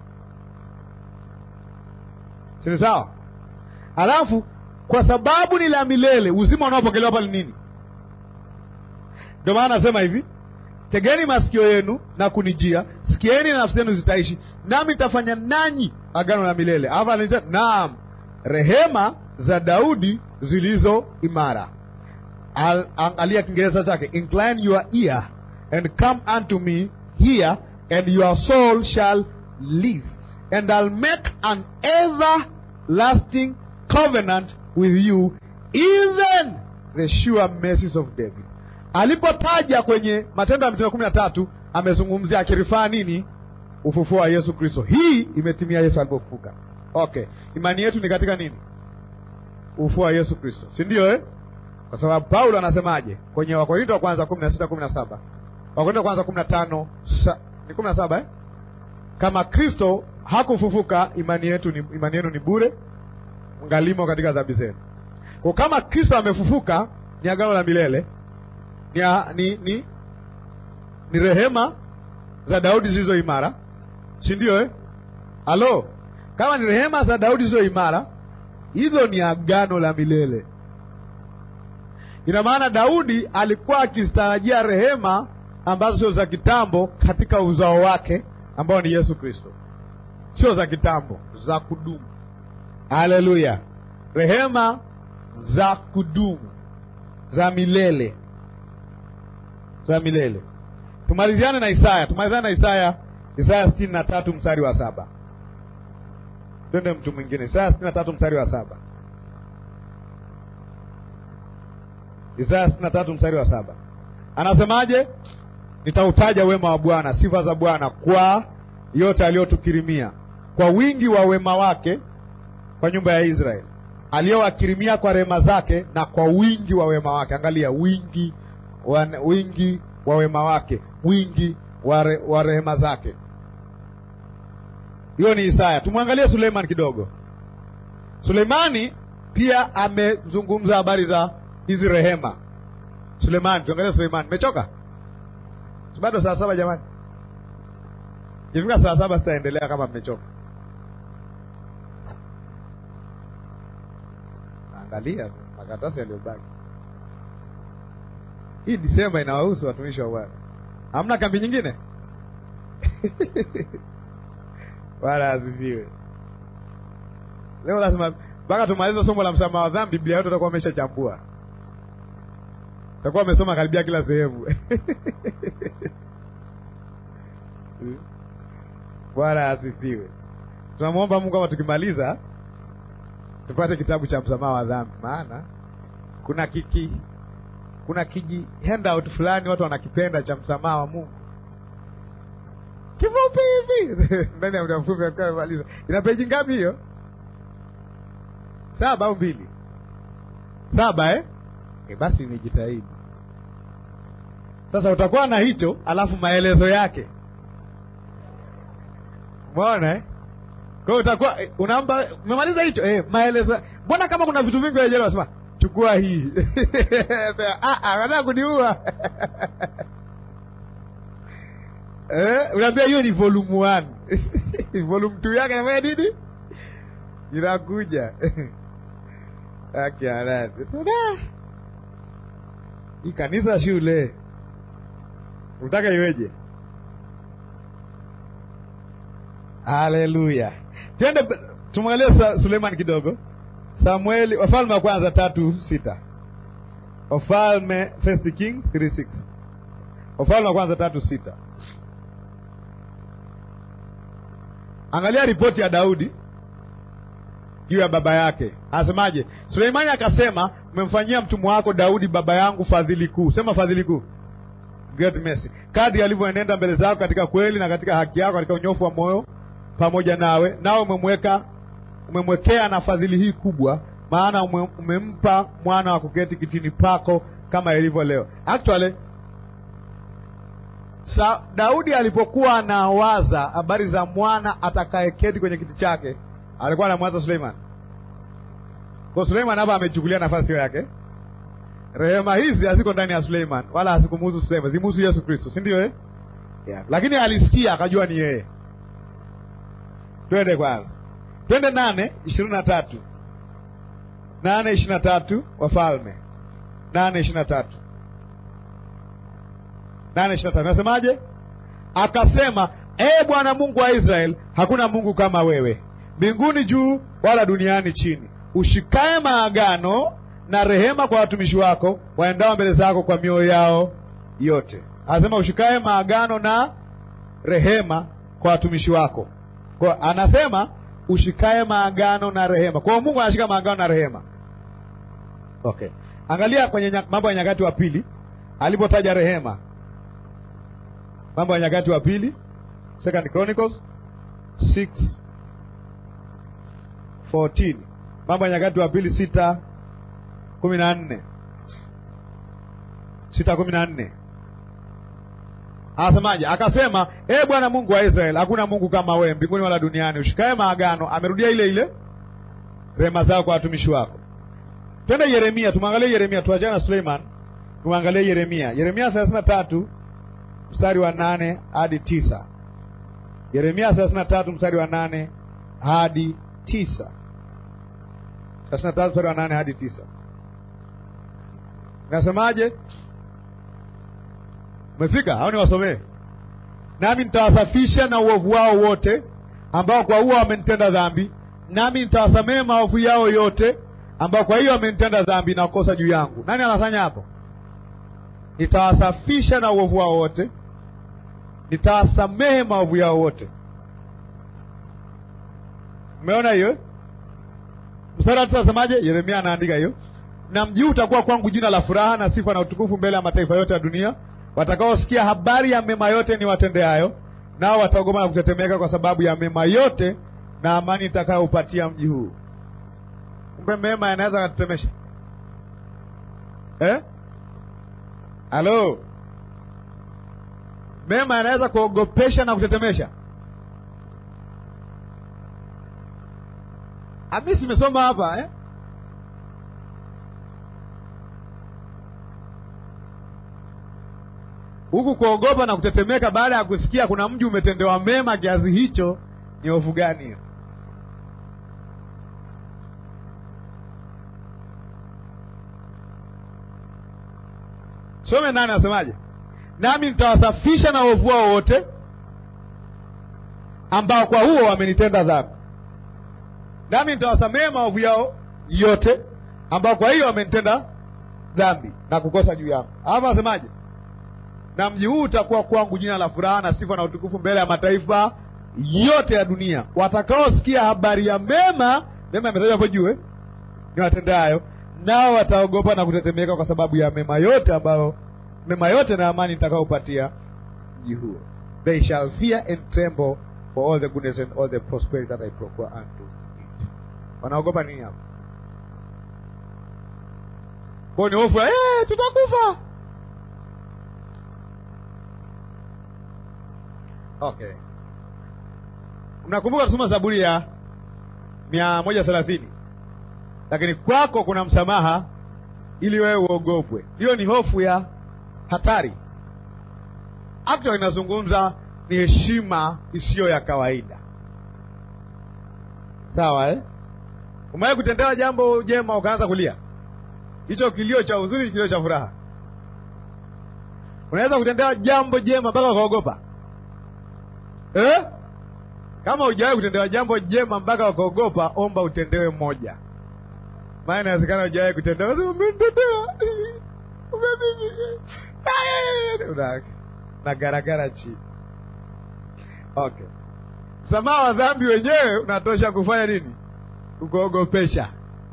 Si sawa? Alafu kwa sababu ni la milele, uzima unaopokelewa pale nini? Ndio maana nasema hivi, tegeni masikio yenu na kunijia, sikieni na nafsi zenu zitaishi, nami nitafanya nanyi agano la milele. Hapa anaita naam, rehema za Daudi zilizo imara. Angalia Kiingereza chake, incline your ear and come unto me, hear, and your soul shall live, and I'll make an everlasting covenant with you, even the sure mercies of David. Alipotaja kwenye Matendo ya Mitume kumi na tatu, amezungumzia akirifaa nini? Ufufuo wa Yesu Kristo. Hii imetimia Yesu alipofufuka. Okay, imani yetu ni katika nini? Ufufuo wa Yesu Kristo, si ndio eh? Kwa sababu Paulo anasemaje kwenye Wakorintho wa kwanza kumi na sita kumi na saba? Wakorintho wa kwanza kumi na tano sa, ni kumi na saba eh? Kama Kristo hakufufuka, imani yetu ni imani yenu ni bure, mngalimo katika dhambi zenu. Kwa kama Kristo amefufuka, ni agano la milele, ni ni ni, ni rehema za Daudi zilizo imara, si ndio eh? Halo, kama ni rehema za Daudi zilizo imara, hizo ni agano la milele. Ina maana Daudi alikuwa akistarajia rehema ambazo sio za kitambo katika uzao wake ambao ni Yesu Kristo. Sio za kitambo, za kudumu. Haleluya. Rehema za kudumu, za milele. Za milele. Tumaliziane na Isaya, tumaliziane na Isaya, Isaya sitini na tatu mstari wa saba. Twende mtu mwingine, Isaya sitini na tatu mstari wa saba. Isaya sitini na tatu mstari wa saba. Anasemaje? Nitautaja wema wa Bwana, sifa za Bwana kwa yote aliyotukirimia, kwa wingi wa wema wake kwa nyumba ya Israeli, aliyowakirimia kwa rehema zake na kwa wingi wa wema wake. Angalia, wingi wa, wingi wa wema wake, wingi wa, re, wa rehema zake. Hiyo ni Isaya. Tumwangalie Suleiman kidogo. Suleimani pia amezungumza habari za hizi rehema. Suleiman, tuangalie Suleiman. Mechoka? Bado saa saba jamani. Ifika saa saba sitaendelea kama mmechoka. Angalia makaratasi yaliyobaki. Hii Disemba inawahusu watumishi wa Bwana. Hamna kambi nyingine? Bwana asifiwe. Leo lazima mpaka tumalize somo la msamaha wa dhambi, Biblia yote tutakuwa tumeshachambua. Tutakuwa tumesoma karibia kila sehemu. Bwana asifiwe. Tunamwomba Mungu kama tukimaliza tupate kitabu cha msamaha wa dhambi, maana kuna kiki kuna kiji handout fulani watu wanakipenda cha msamaha wa Mungu. Kifupi hivi. Ndani ya muda mfupi akamaliza. Ina peji ngapi hiyo? Saba au mbili? Saba eh? E, basi nimejitahidi. Sasa utakuwa na hicho alafu maelezo yake. Umeona eh? Kwa hiyo utakuwa unaomba umemaliza hicho eh maelezo. Mbona kama kuna vitu vingi waelewa sema chukua hii. Ah ah wanataka kuniua. Eh, unaambia hiyo ni volume one. Volume two yake inafanya nini? Inakuja. Akiana. Tada. Hii kanisa shule. Unataka iweje? Haleluya. Twende tumwangalie Suleiman kidogo. Samueli, Wafalme wa kwanza tatu sita. Wafalme First Kings three six. Wafalme wa kwanza tatu sita. Angalia ripoti ya Daudi juu ya baba yake. Anasemaje? Suleimani akasema, "Umemfanyia mtumwa wako Daudi baba yangu fadhili kuu." Sema fadhili kuu. Great mercy. Kadri alivyoenenda mbele zako katika kweli na katika haki yako katika unyofu wa moyo pamoja nawe, nao umemweka umemwekea na fadhili hii kubwa, maana umempa mwana wa kuketi kitini pako kama ilivyo leo. Actually Sa, Daudi alipokuwa anawaza habari za mwana atakayeketi kwenye kiti chake, alikuwa anamwaza Suleiman. Kwa Suleiman hapa amechukulia nafasi yake. Rehema hizi haziko ndani ya Suleiman wala hazikumuhusu Suleiman, zimuhusu Yesu Kristo, si ndio eh? Yeah. Lakini alisikia akajua ni yeye. Twende kwanza. Twende nane ishirini na tatu. nane ishirini na tatu Wafalme. nane ishirini na tatu. nane ishirini na tatu. Nasemaje? Akasema, "Ee Bwana Mungu wa Israeli, hakuna Mungu kama wewe, mbinguni juu wala duniani chini, ushikae maagano na rehema kwa watumishi wako waendao mbele zako kwa mioyo yao yote." Anasema ushikae maagano na rehema kwa watumishi wako. Kwa anasema ushikae maagano na rehema. Kwa Mungu anashika maagano na rehema. Okay. Angalia kwenye Mambo ya Nyakati wa Pili alipotaja rehema. Mambo ya Nyakati wa Pili, Second Chronicles six fourteen. Mambo ya Nyakati wa Pili sita kumi na nne. sita kumi na nne. Anasemaje? Akasema, "Ee Bwana Mungu wa Israeli, hakuna Mungu kama wewe mbinguni wala duniani, ushikae maagano." Amerudia ile ile rehema zako kwa watumishi wako. Twende Yeremia, tumwangalie Yeremia, tuachane na Suleiman. Tumwangalie Yeremia. Yeremia thelathini na tatu mstari wa nane hadi tisa. Yeremia thelathini na tatu mstari wa nane hadi tisa. thelathini na tatu mstari wa nane hadi tisa. Nasemaje? Umefika? Hao ni wasomee. "Nami nitawasafisha na uovu wao wote ambao kwa huo wamenitenda dhambi, nami nitawasamehe maovu yao yote ambao kwa hiyo wamenitenda dhambi na kukosa juu yangu." Nani anafanya hapo? Nitawasafisha na uovu wao wote, nitawasamehe maovu yao wote. Umeona hiyo? Mstari wa tisa unasemaje? Yeremia anaandika hiyo. "Na mji utakuwa kwangu jina la furaha na sifa na utukufu mbele ya mataifa yote ya dunia. Watakaosikia habari ya mema yote ni watendeayo, nao wataogopa na kutetemeka kwa sababu ya mema yote na amani nitakayoupatia mji huu." Kumbe mema yanaweza kutetemesha. Eh? Halo? Mema yanaweza kuogopesha na kutetemesha. Amisi nimesoma hapa eh? Huku kuogopa na kutetemeka baada ya kusikia kuna mji umetendewa mema kiasi hicho, ni hofu gani hiyo? Some nani asemaje? "Nami nitawasafisha na uovu wao wote ambao kwa huo wamenitenda dhambi, nami nitawasamehe maovu yao yote ambao kwa hiyo wamenitenda dhambi na kukosa juu yangu." Hapa asemaje? "Na mji huu utakuwa kwangu jina la furaha na sifa na utukufu mbele ya mataifa yote ya dunia. Watakaosikia habari ya mema, mema imetajwa hapo juu eh, ni watendayo, nao wataogopa na kutetemeka kwa sababu ya mema yote ambayo mema yote na amani nitakayopatia mji huo. They shall fear and tremble for all the goodness and all the prosperity that I procure unto it. Wanaogopa nini hapo? Kwa ni hofu, eh, tutakufa. Okay. Mnakumbuka tusoma Zaburi ya mia moja thelathini. Lakini kwako kuna msamaha ili wewe uogopwe. Hiyo ni hofu ya hatari. Actually inazungumza ni heshima isiyo ya kawaida. Sawa eh? Umewahi kutendewa jambo jema ukaanza kulia? Hicho kilio cha huzuni, kilio cha furaha. Unaweza kutendewa jambo jema mpaka ukaogopa. Eh? Kama hujawahi kutendewa jambo jema mpaka ukaogopa, omba utendewe moja. Maana inawezekana hujawahi kutendewa, umenitendewa. Una na garagara chini. Okay. Msamaha wa dhambi wenyewe unatosha kufanya nini? Kukuogopesha.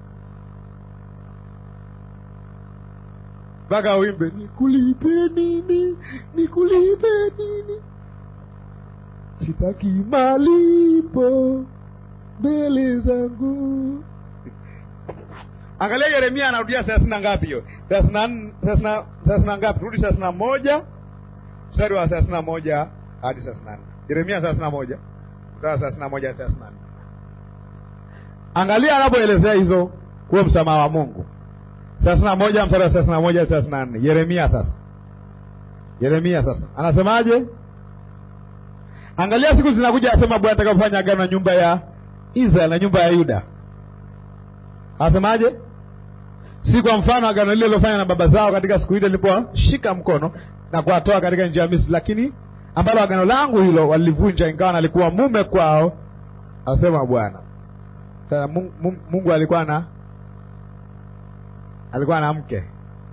Baka uimbe nikulipe nini? Nikulipe nini? Sitaki malipo mbele zangu. Angalia Yeremia anarudia thelathini na ngapi hiyo? thelathini na ngapi? Rudi thelathini na moja. Mstari wa thelathini na moja hadi thelathini na nne. Yeremia thelathini na moja. Mstari wa thelathini na moja hadi thelathini na nne. Angalia anapoelezea hizo kwa msamaha wa Mungu. thelathini na moja mstari wa thelathini na moja hadi thelathini na nne. Yeremia sasa. Yeremia sasa. Anasemaje? Angalia siku zinakuja, asema Bwana atakapofanya agano na nyumba ya Israeli na nyumba ya Yuda. Anasemaje? Si kwa mfano agano lile lilofanya na baba zao katika siku ile niliposhika mkono na kuwatoa katika nchi ya Misri, lakini ambalo agano langu hilo walivunja, ingawa nalikuwa mume kwao, asema Bwana. Sasa Mungu, Mungu alikuwa na alikuwa na mke.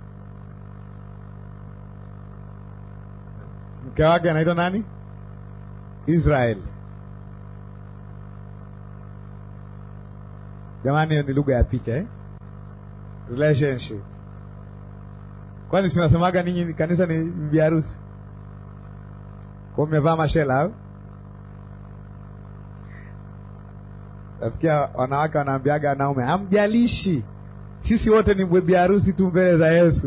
Mke wake anaitwa nani? Israeli. Jamani, ni lugha ya picha eh? Relationship. Kwani sinasemaga ninyi kanisa ni bibi harusi? Kwa mmevaa mashela au? Nasikia wanawake wanaambiaga wanaume, hamjalishi. Sisi wote ni bibi harusi tu mbele za Yesu.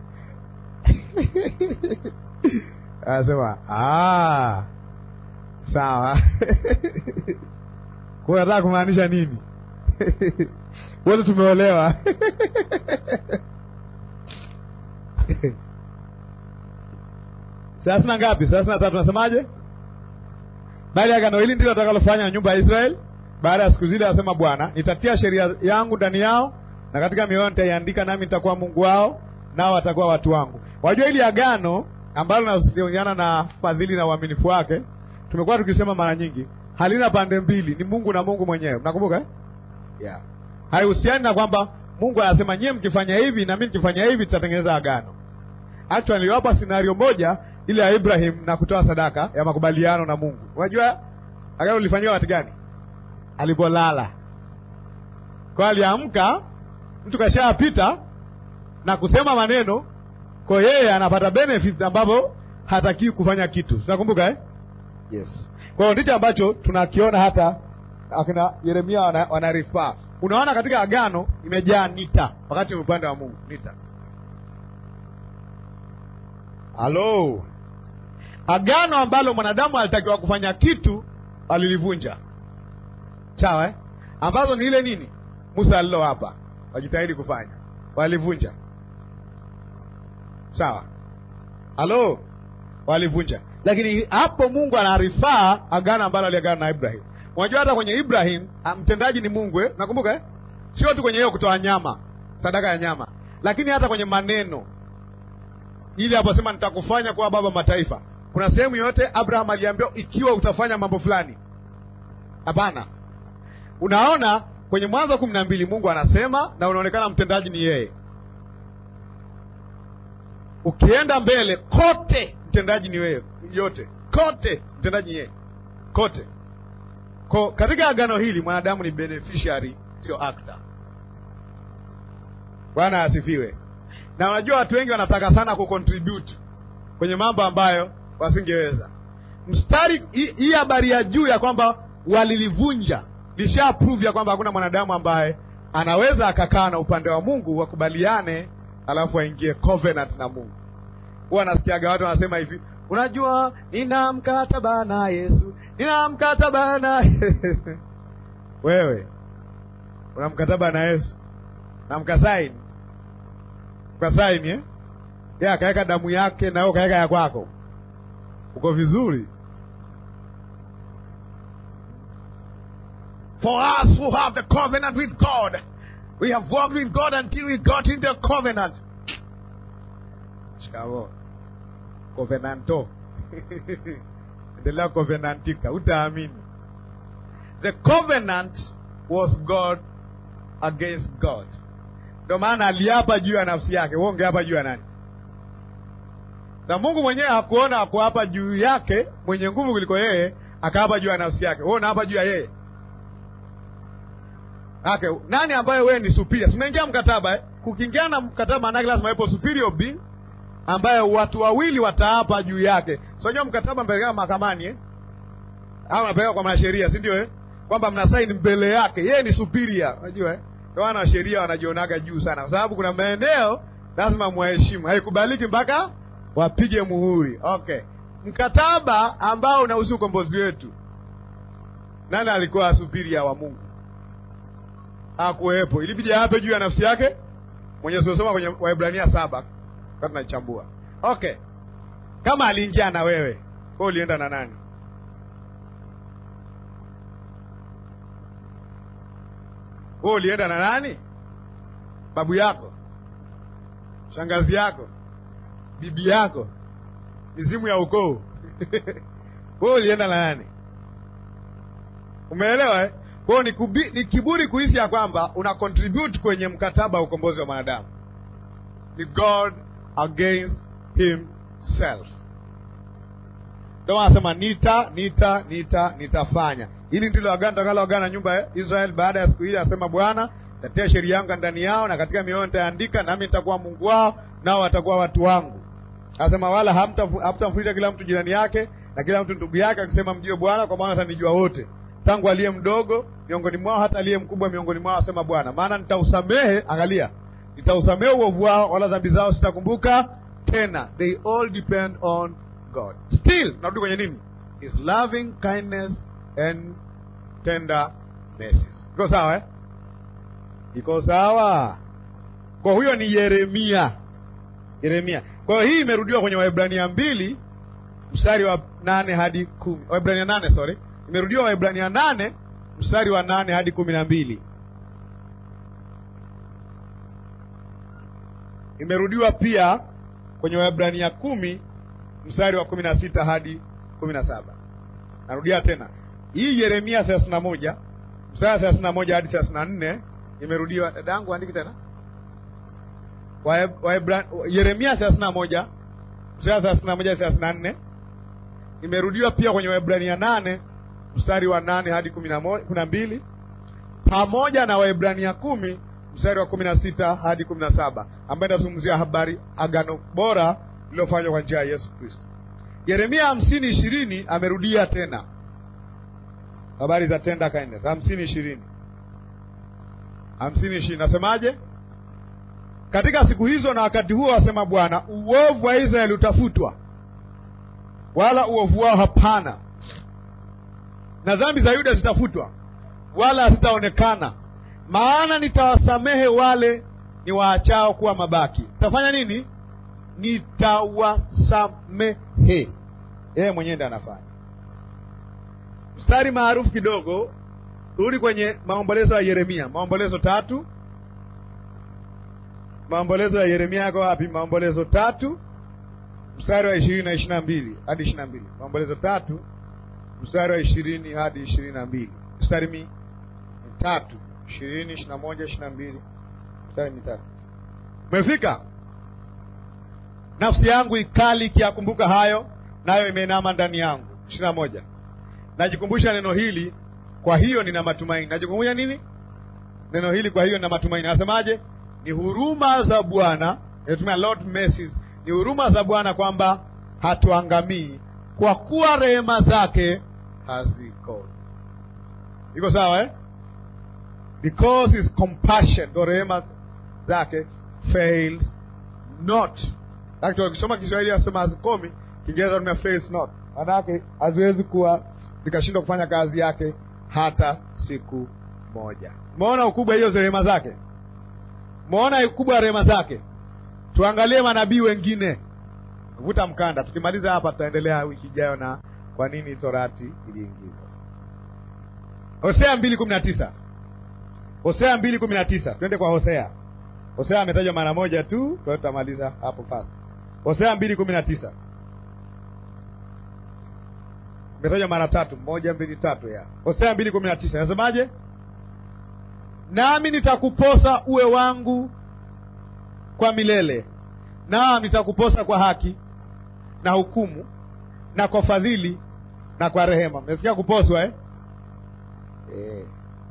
Anasema, "Ah. Sawa." Kwa hiyo nataka kumaanisha nini? Wote tumeolewa. Sasa na ngapi? Sasa na tatu nasemaje? Bali agano hili ndilo atakalofanya na nyumba ya Israeli baada ya siku zile, asema Bwana, nitatia sheria yangu ndani yao na katika mioyo nitaiandika, nami nitakuwa Mungu wao nao watakuwa watu wangu. Wajua hili agano ambalo linasuhusiana na fadhili na uaminifu wake, tumekuwa tukisema mara nyingi, halina pande mbili, ni Mungu na Mungu mwenyewe. Mnakumbuka eh? Yeah. Haihusiani na kwamba Mungu anasema nyie mkifanya hivi na mimi nikifanya hivi tutatengeneza agano. Actually niliwapa scenario moja ile ya Ibrahim na kutoa sadaka ya makubaliano na Mungu. Unajua agano lilifanywa wakati gani? Alipolala. Kwa aliamka, mtu kashapita na kusema maneno, kwa yeye anapata benefits ambapo hataki kufanya kitu. Tunakumbuka eh? Yes. Kwa hiyo ndicho ambacho tunakiona hata akina Yeremia wana, wana refer. Unaona katika agano imejaa nita wakati upande wa Mungu, nita. Halo. Agano ambalo mwanadamu alitakiwa kufanya kitu alilivunja. Sawa eh? Ambazo ni ile nini? Musa alilo hapa. Wajitahidi kufanya. Walivunja. Sawa. Halo. Walivunja. Lakini hapo Mungu anarifaa agano ambalo aliagana na Ibrahim. Unajua hata kwenye Ibrahim mtendaji ni Mungu eh? Nakumbuka eh? Sio tu kwenye hiyo kutoa nyama, sadaka ya nyama, lakini hata kwenye maneno. Ili hapo sema nitakufanya kuwa baba mataifa. Kuna sehemu yote Abraham aliambiwa ikiwa utafanya mambo fulani. Hapana. Unaona kwenye Mwanzo kumi na mbili Mungu anasema na unaonekana mtendaji ni yeye. Ukienda mbele kote mtendaji ni wewe, yote. Kote mtendaji ni yeye. Kote. Kwa katika agano hili mwanadamu ni beneficiary, sio actor. Bwana asifiwe. Na unajua watu wengi wanataka sana kucontribute kwenye mambo ambayo wasingeweza. Mstari hii habari ya juu ya kwamba walilivunja lisha prove ya kwamba hakuna mwanadamu ambaye anaweza akakaa na upande wa Mungu wakubaliane alafu aingie covenant na Mungu. Huwa nasikiaga watu wanasema hivi, unajua nina mkataba na Yesu, nina mkataba na wewe una mkataba na Yesu na mkasaini mkasaini eh yeye akaweka damu yake na wewe kaweka ya kwako, uko vizuri? For us who have the covenant with God, we have walked with God until we got in the covenant. Shikamoo covenanto endelea covenantika, utaamini. The covenant was God against God. Ndio maana aliapa juu ya nafsi yake. Wewe ungeapa juu ya nani? Na Mungu mwenyewe hakuona hakuapa juu yake mwenye nguvu kuliko yeye, akaapa juu ya nafsi yake. Wewe unaapa juu ya yeye. Okay, nani ambaye wewe ni superior? Simeingia mkataba eh? Kukiingia na mkataba maana lazima ipo superior being ambaye watu wawili wataapa juu yake. So unajua mkataba mpeleka mahakamani eh? Au mpeleka kwa mwanasheria, si ndio eh? Kwamba mnasaini mbele yake, yeye ni superior, unajua eh? Kwa wana sheria wanajionaga juu sana kwa sababu kuna maeneo lazima muheshimu. Haikubaliki mpaka wapige muhuri. Okay. Mkataba ambao unahusu ukombozi wetu. Nani alikuwa superior wa Mungu? Hakuwepo. Ilibidi hape juu ya nafsi yake. Mwenye soma kwenye Waebrania saba kwa tunachambua. Okay. Kama aliingia na wewe, wewe ulienda na nani? Wewe ulienda na nani? Babu yako, shangazi yako, bibi yako, mizimu ya ukoo. Wewe ulienda na nani? Umeelewa eh? Kwa ni, kubi, ni kiburi kuhisi ya kwamba una contribute kwenye mkataba wa ukombozi wa mwanadamu. Ni God against himself. Ndio anasema nita nita nita nitafanya. Hili ndilo agano takalo agana nyumba ya Israeli baada ya siku ile, asema Bwana, tatia sheria yangu ndani yao na katika mioyo nitaandika, nami nitakuwa Mungu wao nao watakuwa watu wangu. Asema wala hamtamfuita kila mtu jirani yake na kila mtu ndugu yake, akisema mjue Bwana, kwa maana atanijua wote, tangu aliye mdogo miongoni mwao hata aliye mkubwa miongoni mwao, asema Bwana. Maana nitausamehe, angalia, nitausamehe uovu wao, wala dhambi zao sitakumbuka tena. They all depend on God. Still narudi kwenye nini? His loving kindness and tender mercies. Iko sawa eh? Iko sawa. Kwa huyo ni Yeremia. Yeremia. Kwa hiyo hii imerudiwa kwenye Waebrania mbili mstari wa nane hadi kumi. Waebrania nane, sorry. Imerudiwa Waebrania nane mstari wa nane hadi kumi na mbili. Imerudiwa pia kwenye Waebrania kumi mstari wa kumi na sita hadi kumi na saba. Narudia tena. Hii Yeremia thelathini na moja mstari wa thelathini na moja hadi thelathini na nne imerudiwa. Dadangu andiki tena. Waebrania Yeremia thelathini na moja mstari wa thelathini na moja hadi thelathini na nne imerudiwa pia kwenye Waebrania nane mstari wa nane hadi kumi na mbili, pamoja na Waebrania kumi mstari wa kumi na sita hadi kumi na saba, ambaye inazungumzia habari agano bora lililofanywa kwa njia ya Yesu Kristo. Yeremia hamsini ishirini amerudia tena habari za tender kindness. hamsini ishirini hamsini ishirini nasemaje? Katika siku hizo na wakati huo, asema Bwana, uovu wa Israeli utafutwa, wala uovu wao hapana, na dhambi za Yuda zitafutwa, wala hazitaonekana. Maana nitawasamehe wale ni waachao kuwa mabaki. Tafanya nini? Nitawasamehe. Yeye mwenyewe ndiye anafanya. Mstari maarufu kidogo, rudi kwenye maombolezo ya Yeremia. Maombolezo tatu. Maombolezo ya Yeremia yako wapi? Maombolezo tatu mstari wa ishirini na ishirini na mbili hadi ishirini na mbili. Maombolezo tatu mstari wa ishirini hadi ishirini na mbili. Mstari mi tatu, ishirini, ishirini na moja, ishirini na mbili. Mstari mitatu. Umefika? Nafsi yangu ikali ikiyakumbuka hayo, nayo imeinama ndani yangu. ishirini na moja. Najikumbusha neno hili kwa hiyo nina matumaini. Najikumbusha nini neno hili? Kwa hiyo nina matumaini. Anasemaje? Ni huruma za Bwana, inatumia Lord mercies, ni huruma za Bwana kwamba hatuangamii, kwa kuwa rehema zake hazikomi. Iko sawa eh? Because his compassion, ndo rehema zake, fails not. Lakini wakisoma Kiswahili asema hazikomi, Kiingereza tumia fails not. Manake haziwezi kuwa zikashindwa kufanya kazi yake hata siku moja. Umeona ukubwa hiyo rehema zake? Umeona ukubwa wa rehema zake? Tuangalie manabii wengine. Vuta mkanda. Tukimaliza hapa tutaendelea wiki ijayo na kwa nini Torati iliingizwa. Hosea mbili kumi na tisa. Hosea mbili kumi na tisa. Twende kwa Hosea. Hosea ametajwa mara moja tu, kwa hiyo tutamaliza hapo fast. Hosea mbili kumi na tisa. Ametajwa mara tatu, moja mbili tatu ya. Hosea mbili kumi na tisa. Nasemaje? Nami nitakuposa uwe wangu kwa milele. Naam, nitakuposa kwa haki na hukumu na kwa fadhili na kwa rehema. Mmesikia kuposwa eh? Eh.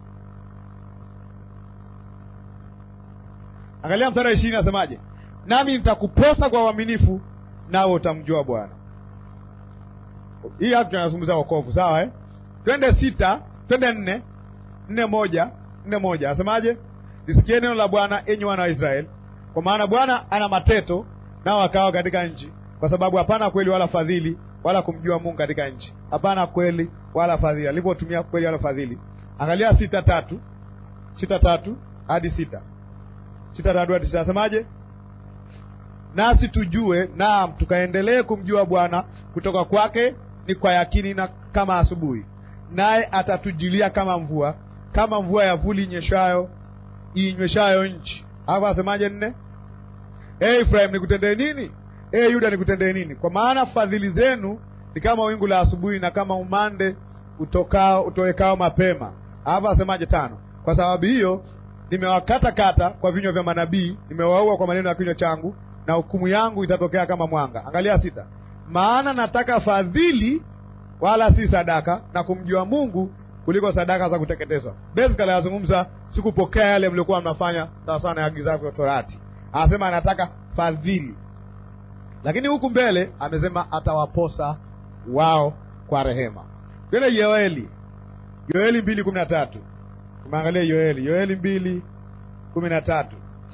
Angalia mstari wa ishirini nasemaje? Nami nitakuposa kwa uaminifu nawe utamjua Bwana. Hii hapa tunazungumza wokovu, sawa eh? Twende sita, twende nne, nne moja, nne moja. Asemaje? Nisikie neno la Bwana enyi wana wa Israeli, kwa maana Bwana ana mateto nao akawa katika nchi, kwa sababu hapana kweli wala fadhili wala kumjua Mungu katika nchi. Hapana kweli wala fadhili. Alipotumia kweli wala fadhili. Angalia sita tatu. Sita tatu hadi sita. Sita tatu hadi sita. Asemaje? Nasi tujue, naam tukaendelee kumjua Bwana, kutoka kwake ni kwa yakini na kama asubuhi. Naye atatujilia kama mvua, kama mvua ya vuli inyeshayo, inyweshayo nchi. Hapa asemaje nne? Ee Efraim nikutendee nini? Ee Yuda nikutendee nini? Kwa maana fadhili zenu ni kama wingu la asubuhi na kama umande utokao utowekao mapema. Hapa asemaje tano? Kwa sababu hiyo nimewakata kata kwa vinywa vya manabii, nimewaua kwa maneno ya kinywa changu, na hukumu yangu itatokea kama mwanga. Angalia sita. Maana nataka fadhili wala si sadaka, na kumjua Mungu kuliko sadaka za kuteketezwa. Basically anazungumza sikupokea yale mliokuwa mnafanya sawa sawa na agizo la Torati. Anasema anataka fadhili. Lakini huku mbele amesema atawaposa wao kwa rehema. Twende Yoeli. Yoeli mbili kumi na tatu. Tumeangalia Yoeli. Yoeli mbili kumi na tatu.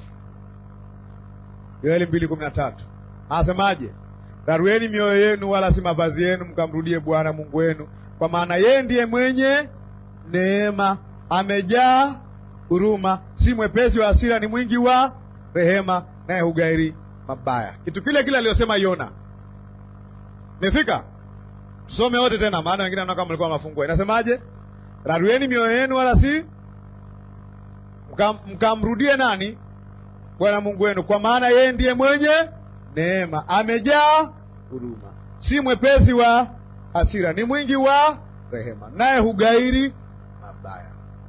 Yoeli mbili kumi na tatu. Anasemaje? Darueni mioyo yenu wala si mavazi yenu, mkamrudie Bwana Mungu wenu, kwa maana yeye ndiye mwenye neema, amejaa huruma, si mwepesi wa hasira, ni mwingi wa rehema, naye hugairi mabaya. Kitu kile kile aliyosema Yona. Nimefika? Tusome wote tena, maana wengine wanaona kama mlikuwa mafungua. Inasemaje? Darueni mioyo yenu wala si mkamrudie nani? Bwana Mungu wenu, kwa maana yeye ndiye mwenye neema, amejaa huruma, si mwepesi wa hasira, ni mwingi wa rehema, naye hugairi mabaya.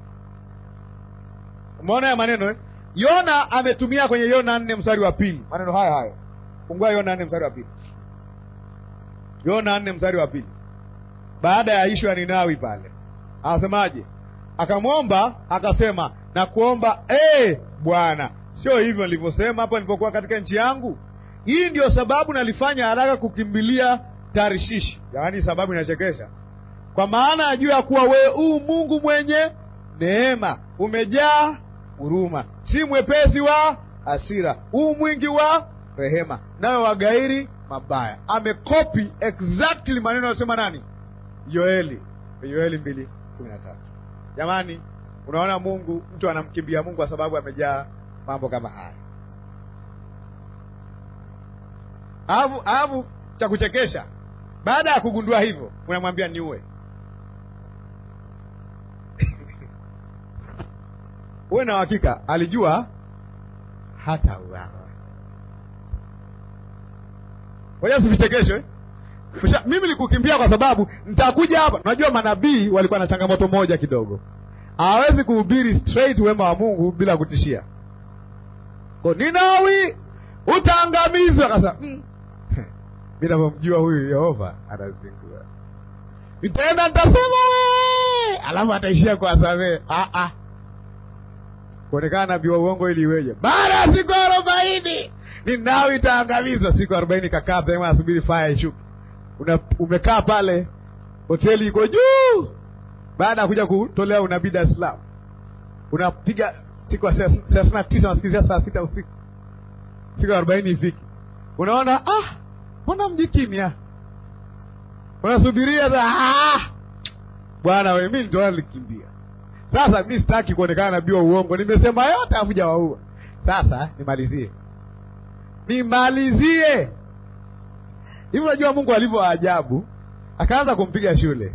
Umeona ya maneno eh? Yona ametumia kwenye Yona nne mstari wa pili maneno haya hayo. Fungua Yona nne mstari wa pili. Yona nne mstari wa pili. Baada ya ishu ya Ninawi pale. Anasemaje? Akamwomba akasema, na kuomba eh Bwana, sio hivyo nilivyosema hapo nilipokuwa katika nchi yangu? Hii ndio sababu nalifanya haraka kukimbilia Tarishishi. Yaani sababu inachekesha. Kwa maana ajua ya kuwa wewe u Mungu mwenye neema, umejaa huruma, si mwepesi wa hasira, u mwingi wa rehema, nawe wagairi mabaya. Amekopi exactly maneno yanayosema nani? Yoeli. Yoeli mbili kumi na tatu. Jamani, unaona Mungu, mtu anamkimbia Mungu kwa sababu amejaa mambo kama haya. Alafu alafu cha kuchekesha, baada ya kugundua hivyo, unamwambia niue. Uwe na hakika alijua hata uawa. Ngoja sivichekeshwe. Mimi nilikukimbia kwa sababu nitakuja hapa. Unajua manabii walikuwa na changamoto moja kidogo. Hawezi kuhubiri straight wema wa Mungu bila kutishia. Kwa Ninawi utaangamizwa. Akasema, mm. Bila kumjua huyu Yehova atazingua. Nitaenda nitasema we, alafu ataishia kwa samehe. Ah ah. Kuonekana nabii wa uongo ili iweje? Baada ya siku arobaini Ninawi itaangamizwa. Siku arobaini kakaa pema asubiri fire ishuke. Una umekaa pale hoteli iko juu. Baada ya kuja kutolea unabii Dar es Salaam. Unapiga siku ya thelathini na tisa unasikizia saa sita usiku. Siku arobaini ifiki. Unaona ah, mbona mji kimya? Unasubiria za ah. Bwana wewe mimi ndio nilikimbia. Sasa mimi sitaki kuonekana nabii wa uongo. Nimesema yote afuja waua. Sasa nimalizie. Nimalizie. Hivi unajua Mungu alivyo ajabu, akaanza kumpiga shule.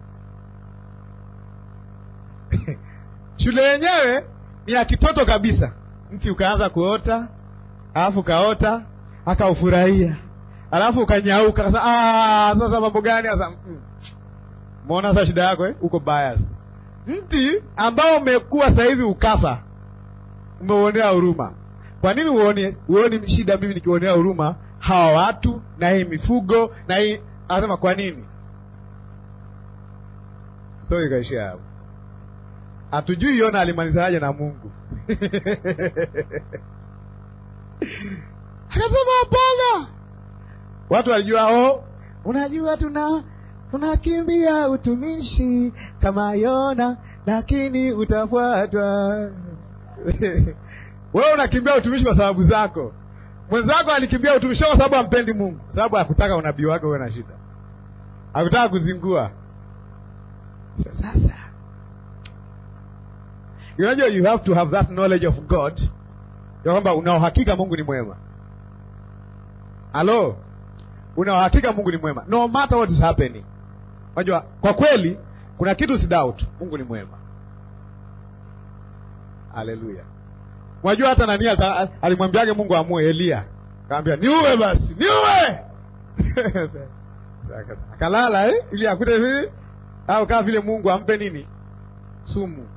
Shule yenyewe ni ya kitoto kabisa. Mti ukaanza kuota, alafu kaota, akaufurahia. Alafu ukanyauka. Sasa ah, sasa mambo gani sasa? Muona sasa shida yako eh? Uko bias. Mti ambao umekuwa sasa hivi ukafa, umeonea huruma. Kwa nini uone uone shida mimi nikionea huruma hawa watu na hii mifugo na hii? Anasema kwa nini? Story kaishia hapo. Hatujui Yona alimalizaje na Mungu. Akasema hapana. Watu walijua oh, unajua tuna tunakimbia utumishi kama Yona, lakini utafuatwa. Wewe unakimbia utumishi kwa sababu zako. Mwenzako alikimbia utumishi kwa sababu hampendi Mungu, sababu hakutaka unabii wake uwe na shida. Hakutaka kuzingua. Sasa you know, you have to have that knowledge of God. Ya kwamba una uhakika Mungu ni mwema. Hello? Una uhakika Mungu ni mwema no matter what is happening. Unajua kwa kweli kuna kitu si doubt, Mungu ni mwema. Haleluya. Unajua hata nani alimwambiaje Mungu amue Elia? Akamwambia niue basi, niue. Akalala eh ili akute hivi au kama vile Mungu ampe nini? Sumu.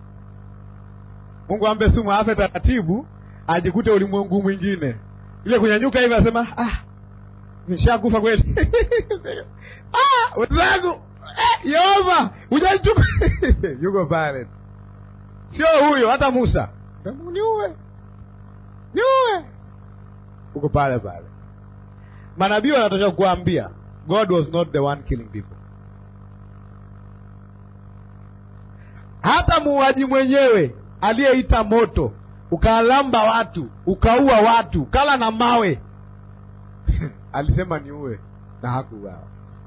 Mungu ampe sumu afe taratibu, ajikute ulimwengu mwingine. Ile kunyanyuka hivi anasema ah, nishakufa kweli. Ah, wenzangu, eh, Yehova, hujanichukua. Yuko pale. Sio huyo hata Musa. Niue. Niue. Uko pale pale. Manabii wanatosha kukuambia God was not the one killing people. Hata muuaji mwenyewe aliyeita moto, ukalamba watu, ukaua watu, kala na mawe. Alisema niue na hakuuawa.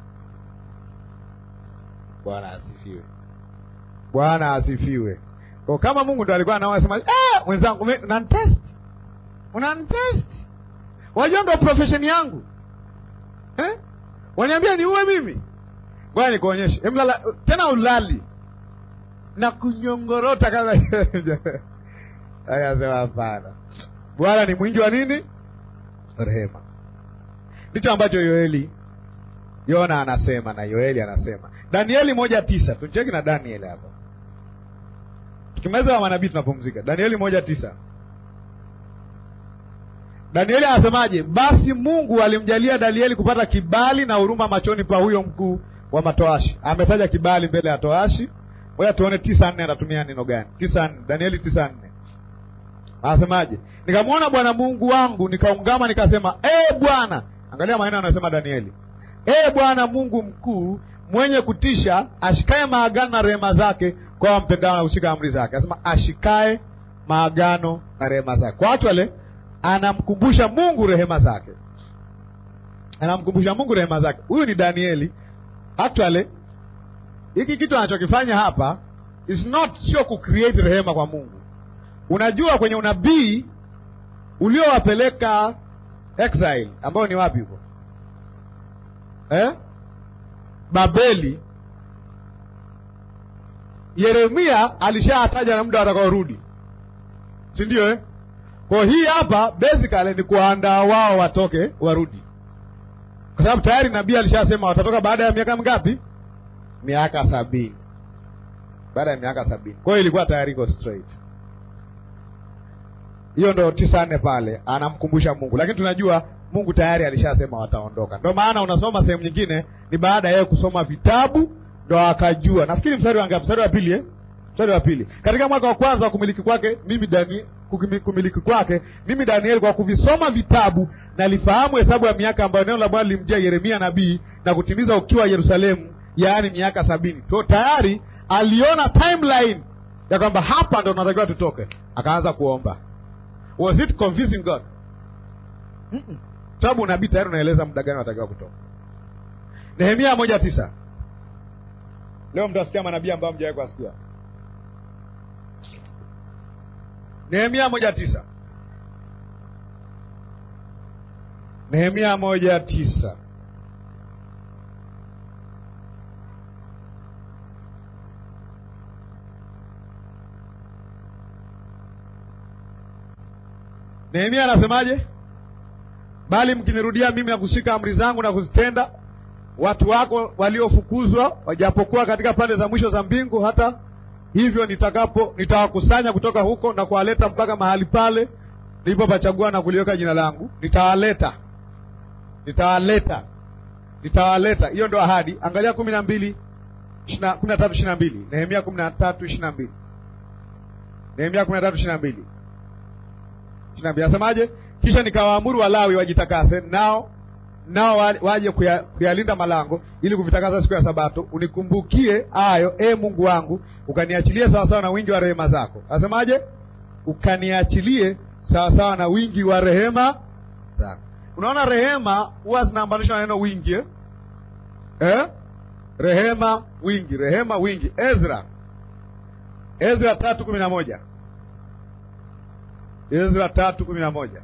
Bwana asifiwe. Bwana asifiwe. Kwa kama Mungu ndo alikuwa anawasema, "Eh, wenzangu, unanitest. Unanitest. Wajua ndo profession yangu." Eh? Waniambia niue mimi. Bwana nikuonyeshe. Emlala tena ulali. Na kunyongorota kama akasema hapana. Bwana ni mwingi wa nini? Rehema. Ndicho ambacho Yoeli Yona anasema na Yoeli anasema. Danieli moja tisa. Tuncheki na Danieli hapa. Tukimaliza wa manabii tunapumzika. Danieli moja tisa. Danieli anasemaje? Basi Mungu alimjalia Danieli kupata kibali na huruma machoni pa huyo mkuu wa matoashi. Ametaja kibali mbele ya toashi. Wewe tuone tisa nne anatumia neno gani? tisa nne. Danieli tisa nne. Anasemaje? Nikamwona Bwana Mungu wangu, nikaungama nikasema, "Eh Bwana." Angalia maneno anayosema Danieli. "Eh Bwana Mungu mkuu, mwenye kutisha, ashikae maagano na rehema zake kwa wampendao na kushika amri zake." Anasema ashikae maagano na rehema zake. Kwa watu wale anamkumbusha Mungu rehema zake. Anamkumbusha Mungu rehema zake. Huyu ni Danieli. Actually hiki kitu anachokifanya hapa is not sio ku create rehema kwa Mungu. Unajua kwenye unabii uliowapeleka exile ambao ni wapi huko? Eh? Babeli. Yeremia alishataja na muda atakaorudi. Si ndio eh? Kwa hii hapa basically ni kuandaa wao watoke warudi. Kwa sababu tayari nabii alishasema watatoka baada ya miaka mingapi? Miaka sabini. Baada ya miaka sabini. Kwa hiyo ilikuwa tayari iko straight. Hiyo ndo tisa nne pale anamkumbusha Mungu. Lakini tunajua Mungu tayari alishasema wataondoka. Ndio maana unasoma sehemu nyingine ni baada ya kusoma vitabu ndo akajua. Nafikiri mstari wa ngapi? Mstari wa pili eh? Mstari wa pili. Katika mwaka wa kwanza wa kumiliki kwake mimi Daniel, kumiliki kwake mimi Daniel, kwa kuvisoma vitabu na lifahamu hesabu ya miaka ambayo neno la Bwana limjia Yeremia nabii na kutimiza ukiwa wa Yerusalemu, yaani miaka sabini. To tayari aliona timeline ya kwamba hapa ndo tunatakiwa tutoke. Akaanza kuomba. Was it convincing God? Mm-mm. Sababu nabii tayari unaeleza muda gani wanatakiwa kutoka. Nehemia moja tisa. Leo mtasikia manabii ambao mjawahi kusikia. Nehemia moja tisa. Nehemia moja tisa. Nehemia anasemaje? Bali mkinirudia mimi na kushika amri zangu na kuzitenda, watu wako waliofukuzwa wajapokuwa katika pande za mwisho za mbingu, hata hivyo nitakapo nitawakusanya kutoka huko na kuwaleta mpaka mahali pale nilipopachagua na kuliweka jina langu. Nitawaleta. Nitawaleta. Nitawaleta. Hiyo ndo ahadi. Angalia kumi na mbili, kumi na tatu ishirini na mbili. Nehemia kumi na tatu ishirini na mbili. Nehemia kumi na tatu ishirini na mbili. ishirini na mbili. Asemaje? Kisha nikawaamuru Walawi wajitakase, nao nao waje kuyalinda malango ili kuvitakasa siku ya Sabato. Unikumbukie hayo, e Mungu wangu, ukaniachilie sawa sawa na wingi wa rehema zako. Asemaje? Ukaniachilie sawa sawa na wingi wa rehema zako. Unaona rehema huwa zinaambanishwa na neno wingi eh? Eh? Rehema wingi, rehema wingi. Ezra. Ezra tatu kumi na moja. Ezra tatu kumi na moja.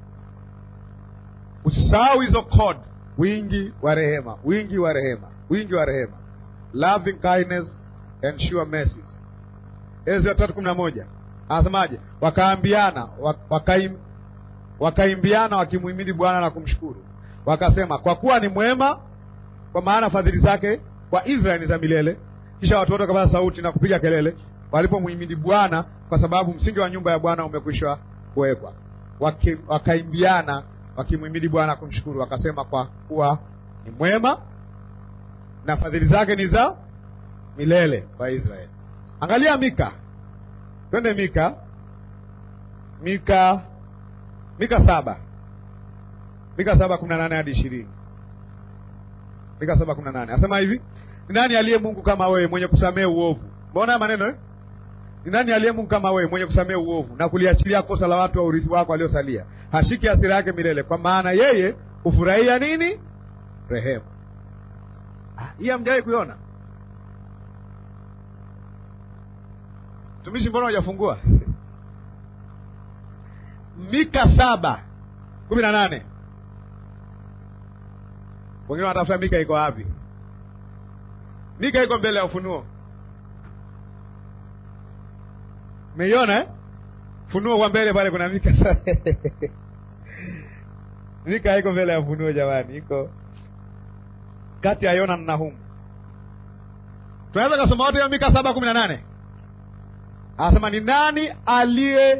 Usisahau hizo code. Wingi wa rehema, wingi wa rehema, wingi wa rehema. Loving kindness and sure mercies. Ezra tatu kumi na moja. Anasemaje? Wakaambiana, wakaim, wakaimbiana wakimuhimidi Bwana na kumshukuru. Wakasema, kwa kuwa ni mwema, kwa maana fadhili zake kwa Israeli ni za milele. Kisha watu wote wakapaza sauti na kupiga kelele walipomuhimidi Bwana, kwa sababu msingi wa nyumba ya Bwana umekwisha kuwekwa. Wakaimbiana wakimuhimidi Bwana kumshukuru, wakasema kwa kuwa ni mwema na fadhili zake ni za milele kwa Israeli. Angalia Mika. Twende Mika. Mika Mika saba. Mika saba kumi na nane hadi ishirini. Mika saba kumi na nane. Asema hivi, ni nani aliye Mungu kama wewe mwenye kusamehe uovu? Mbona maneno eh? Ni nani aliye Mungu kama wewe mwenye kusamehe uovu na kuliachilia kosa la watu wa urithi wako waliosalia? Hashiki hasira yake milele, kwa maana yeye hufurahia nini? Rehema. Ah, hii hamjawahi kuiona? Tumishi, mbona hujafungua? Mika saba kumi na nane. Wengine wanatafuta Mika iko wapi? Mika iko mbele ya Ufunuo. Umeiona eh? Ufunuo kwa mbele pale kuna Mika saba. Mika iko mbele ya Ufunuo jamani, iko kati ya Yona na Nahumu. Tunaweza kusoma wote hiyo Mika saba kumi na nane. Anasema ni nani aliye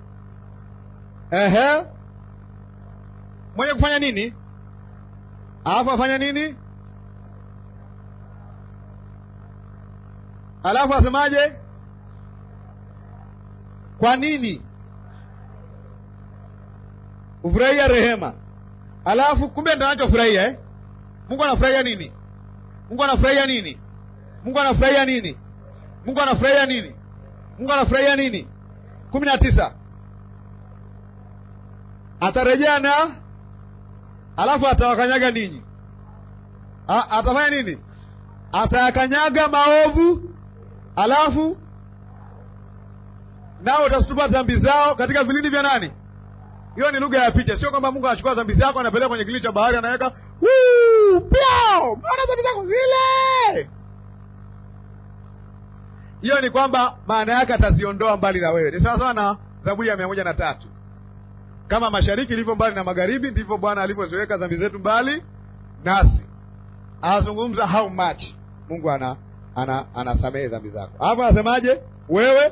ehe mwenye kufanya nini? Alafu afanya nini? Alafu asemaje? Kwa nini? Ufurahia rehema. Alafu kumbe ndio anachofurahia eh? Mungu anafurahia nini? Mungu anafurahia nini? Mungu anafurahia nini? Mungu anafurahia nini? Mungu anafurahia nini? kumi na tisa. Atarejea na alafu atawakanyaga ninyi. A, atafanya nini? Atayakanyaga maovu, alafu nao utatupa dhambi zao katika vilindi vya nani? Hiyo ni lugha ya picha, sio kwamba Mungu anachukua dhambi zako anapeleka kwenye kilindi cha bahari anaweka, "Woo! Piao! Mbona dhambi zako zile?" Hiyo ni kwamba maana yake ataziondoa mbali na wewe. Ni sawa sawa na Zaburi ya mia moja na tatu. Kama mashariki ilivyo mbali na magharibi, ndivyo Bwana alivyoziweka dhambi zetu mbali nasi. Anazungumza how much Mungu ana ana anasamehe dhambi zako. Hapo anasemaje? Wewe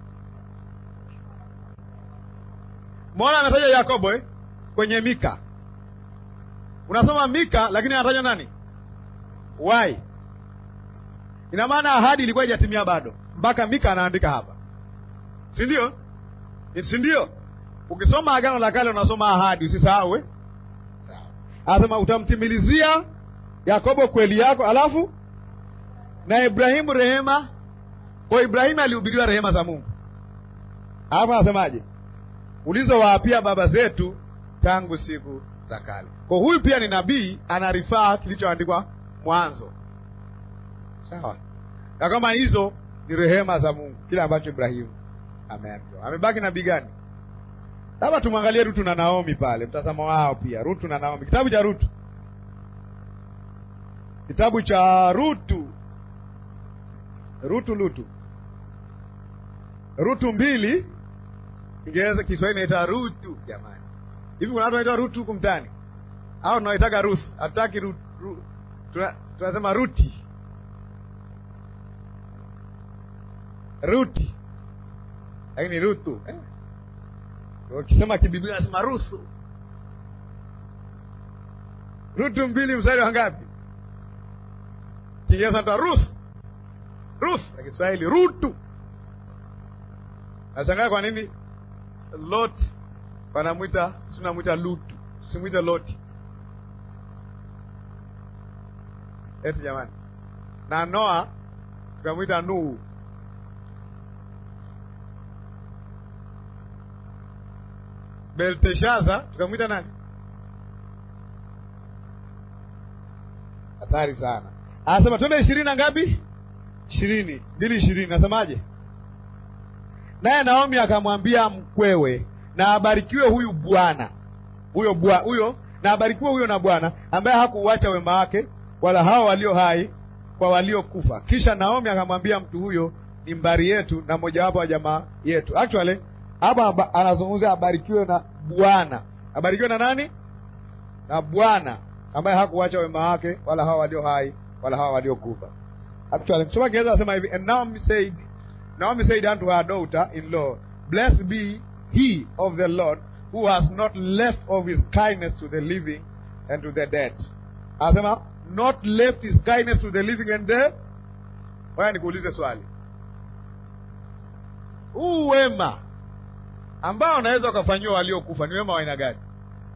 Mbona anataja Yakobo eh? Kwenye Mika. Unasoma Mika lakini anataja nani? Why? Ina maana ahadi ilikuwa haijatimia bado, mpaka Mika anaandika hapa, si ndio? Si ndio? Ukisoma Agano la Kale unasoma ahadi, usisahau eh? Sawa. Anasema utamtimilizia Yakobo kweli yako, alafu na Ibrahimu rehema. Kwa Ibrahimu alihubiriwa rehema za Mungu. Hapa anasemaje? Ulizowaapia baba zetu tangu siku za kale. Kwa huyu pia ni nabii, anarifaa kilichoandikwa Mwanzo. Sawa. Na kama hizo ni rehema za Mungu, kile ambacho Ibrahimu ameambiwa. Amebaki nabii gani? Labda tumwangalie Rutu na Naomi pale, mtazamo wao pia. Rutu na Naomi. Kitabu cha Rutu. Kitabu cha Rutu. Rutu Lutu. Rutu mbili, Kiingereza Kiswahili inaita Rutu jamani. Hivi kuna watu wanaitwa Rutu huko mtaani? Au tunaitaka Ruth? Hatutaki Ruth. Ru, tunasema Ruti. Ruti. Lakini Ruthu, eh? Ukisema kibiblia nasema Ruthu. Rutu mbili mstari wa ngapi? Kiingereza ndio Ruth. Ruth, na Kiswahili Rutu. Nashangaa kwa nini Lot wanamuita, si tunamuita Lutu, simuita Loti. Eti jamani. Na Noa tukamuita Nuhu. Belteshaza tukamuita nani? Hatari sana. Anasema twende ishirini na ngapi? ishirini. Mbili ishirini. Nasemaje? Naye Naomi akamwambia mkwewe, na abarikiwe huyu bwana. Huyo bwa, huyo na abarikiwe huyo na Bwana ambaye hakuuacha wema wake wala hao walio hai kwa walio kufa. Kisha Naomi akamwambia mtu huyo ni mbari yetu na mojawapo wa jamaa yetu. Actually hapa anazungumza abarikiwe na Bwana. Abarikiwe na nani? Na Bwana ambaye hakuacha wema wake wala hao walio hai wala hao walio kufa. Actually msoma Kiingereza anasema hivi, and Naomi said Naomi said unto her daughter-in-law, blessed be he of the Lord, who has not left of his kindness to the living and to the dead. Asema, not left his kindness to the living and the... Waya nikuulize swali. Huu wema ambao unaweza ukafanywa waliokufa ni wema wa aina gani?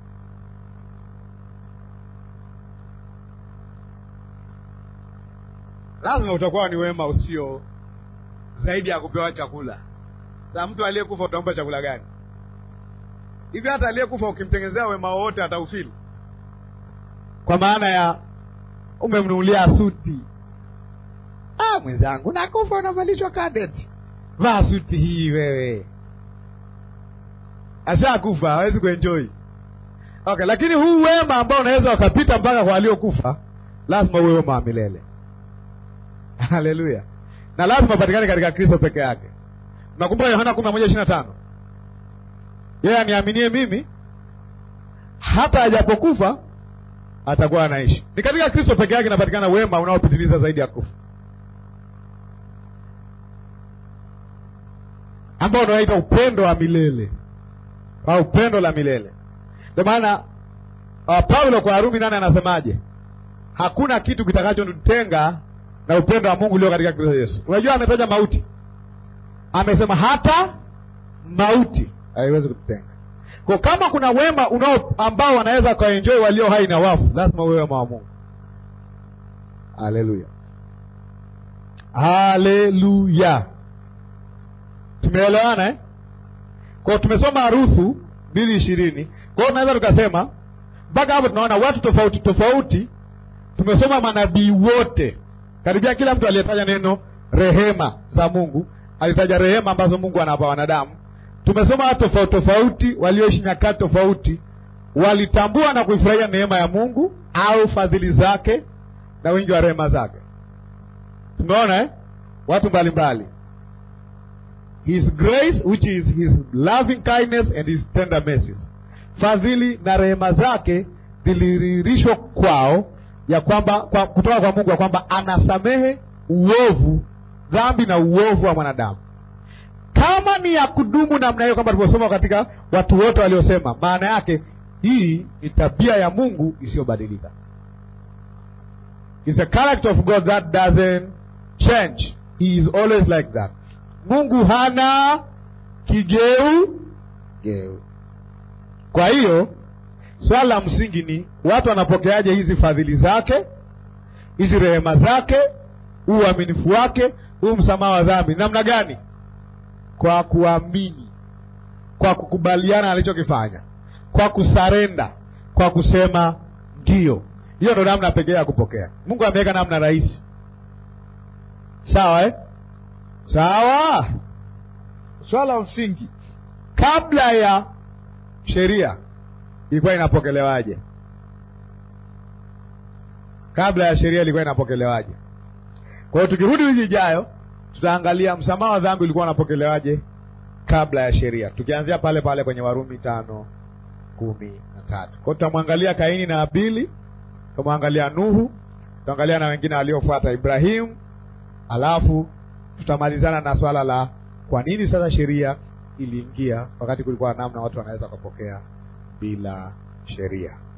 Lazima utakuwa ni wema usio zaidi ya kupewa chakula. Sasa mtu aliyekufa utampa chakula gani? Hivi hata aliyekufa ukimtengenezea wema wote ataufili. Kwa maana ya umemnunulia suti. Ah, mwenzangu nakufa unavalishwa cadet. Vaa suti hii wewe. Ashakufa, hawezi kuenjoy. Okay, lakini huu wema ambao unaweza ukapita mpaka kwa waliokufa, lazima uwe wema wa milele. Haleluya. Na lazima patikane katika Kristo peke yake. Nakumbuka Yohana kumi na moja ishirini na tano. Yeye aniaminie mimi hata ajapokufa atakuwa anaishi. Ni katika Kristo peke yake inapatikana wema unaopitiliza zaidi ya kufa, ambao unaitwa upendo wa milele au upendo la milele. Ndio maana uh, Paulo kwa Warumi nane anasemaje? Hakuna kitu kitakachotutenga na upendo wa Mungu ulio katika Kristo Yesu. Unajua ametaja mauti. Amesema hata mauti haiwezi kututenga. Kwa kama kuna wema unao ambao wanaweza kuenjoy walio hai na wafu, lazima uwe wema wa Mungu. Haleluya. Haleluya. Tumeelewana eh? Kwa tumesoma Ruthu mbili ishirini. Kwa hiyo tunaweza tukasema mpaka hapo tunaona watu tofauti tofauti. Tumesoma manabii wote. Karibia kila mtu aliyetaja neno rehema za Mungu alitaja rehema ambazo Mungu anawapa wanadamu. Tumesoma watu tofauti tofauti walioishi nyakati tofauti, walitambua na kuifurahia neema ya Mungu au fadhili zake na wingi wa rehema zake. Tumeona eh? Watu mbalimbali. His grace, which is his loving kindness and his tender mercies. Fadhili na rehema zake ziliririshwa kwao, ya kwamba kwa, kutoka kwa Mungu ya kwamba anasamehe uovu, dhambi na uovu wa mwanadamu. Kama ni ya kudumu namna hiyo, kama tulivyosoma katika watu wote waliosema, maana yake hii ni tabia ya Mungu isiyobadilika. It's a character of God that doesn't change. He is always like that. Mungu hana kigeu geu. Kwa hiyo swala la msingi ni watu wanapokeaje hizi fadhili zake, hizi rehema zake, huu uaminifu wake, huu msamaha wa dhambi. Namna gani? Kwa kuamini, kwa kukubaliana alichokifanya, kwa kusarenda, kwa kusema ndio. Hiyo ndo namna pekee ya kupokea. Mungu ameweka namna rahisi. Sawa eh? Sawa. Swala la msingi, kabla ya sheria ilikuwa inapokelewaje? Kabla ya sheria ilikuwa inapokelewaje? Kwa hiyo tukirudi wiki ijayo tutaangalia msamaha wa dhambi ulikuwa unapokelewaje kabla ya sheria, tukianzia pale pale kwenye Warumi tano kumi na tatu. Kwa hiyo tutamwangalia Kaini na Abili, tutamwangalia Nuhu, tutaangalia na wengine waliofuata Ibrahimu, alafu tutamalizana na swala la kwa nini sasa sheria iliingia wakati kulikuwa namna watu wanaweza kupokea bila sheria.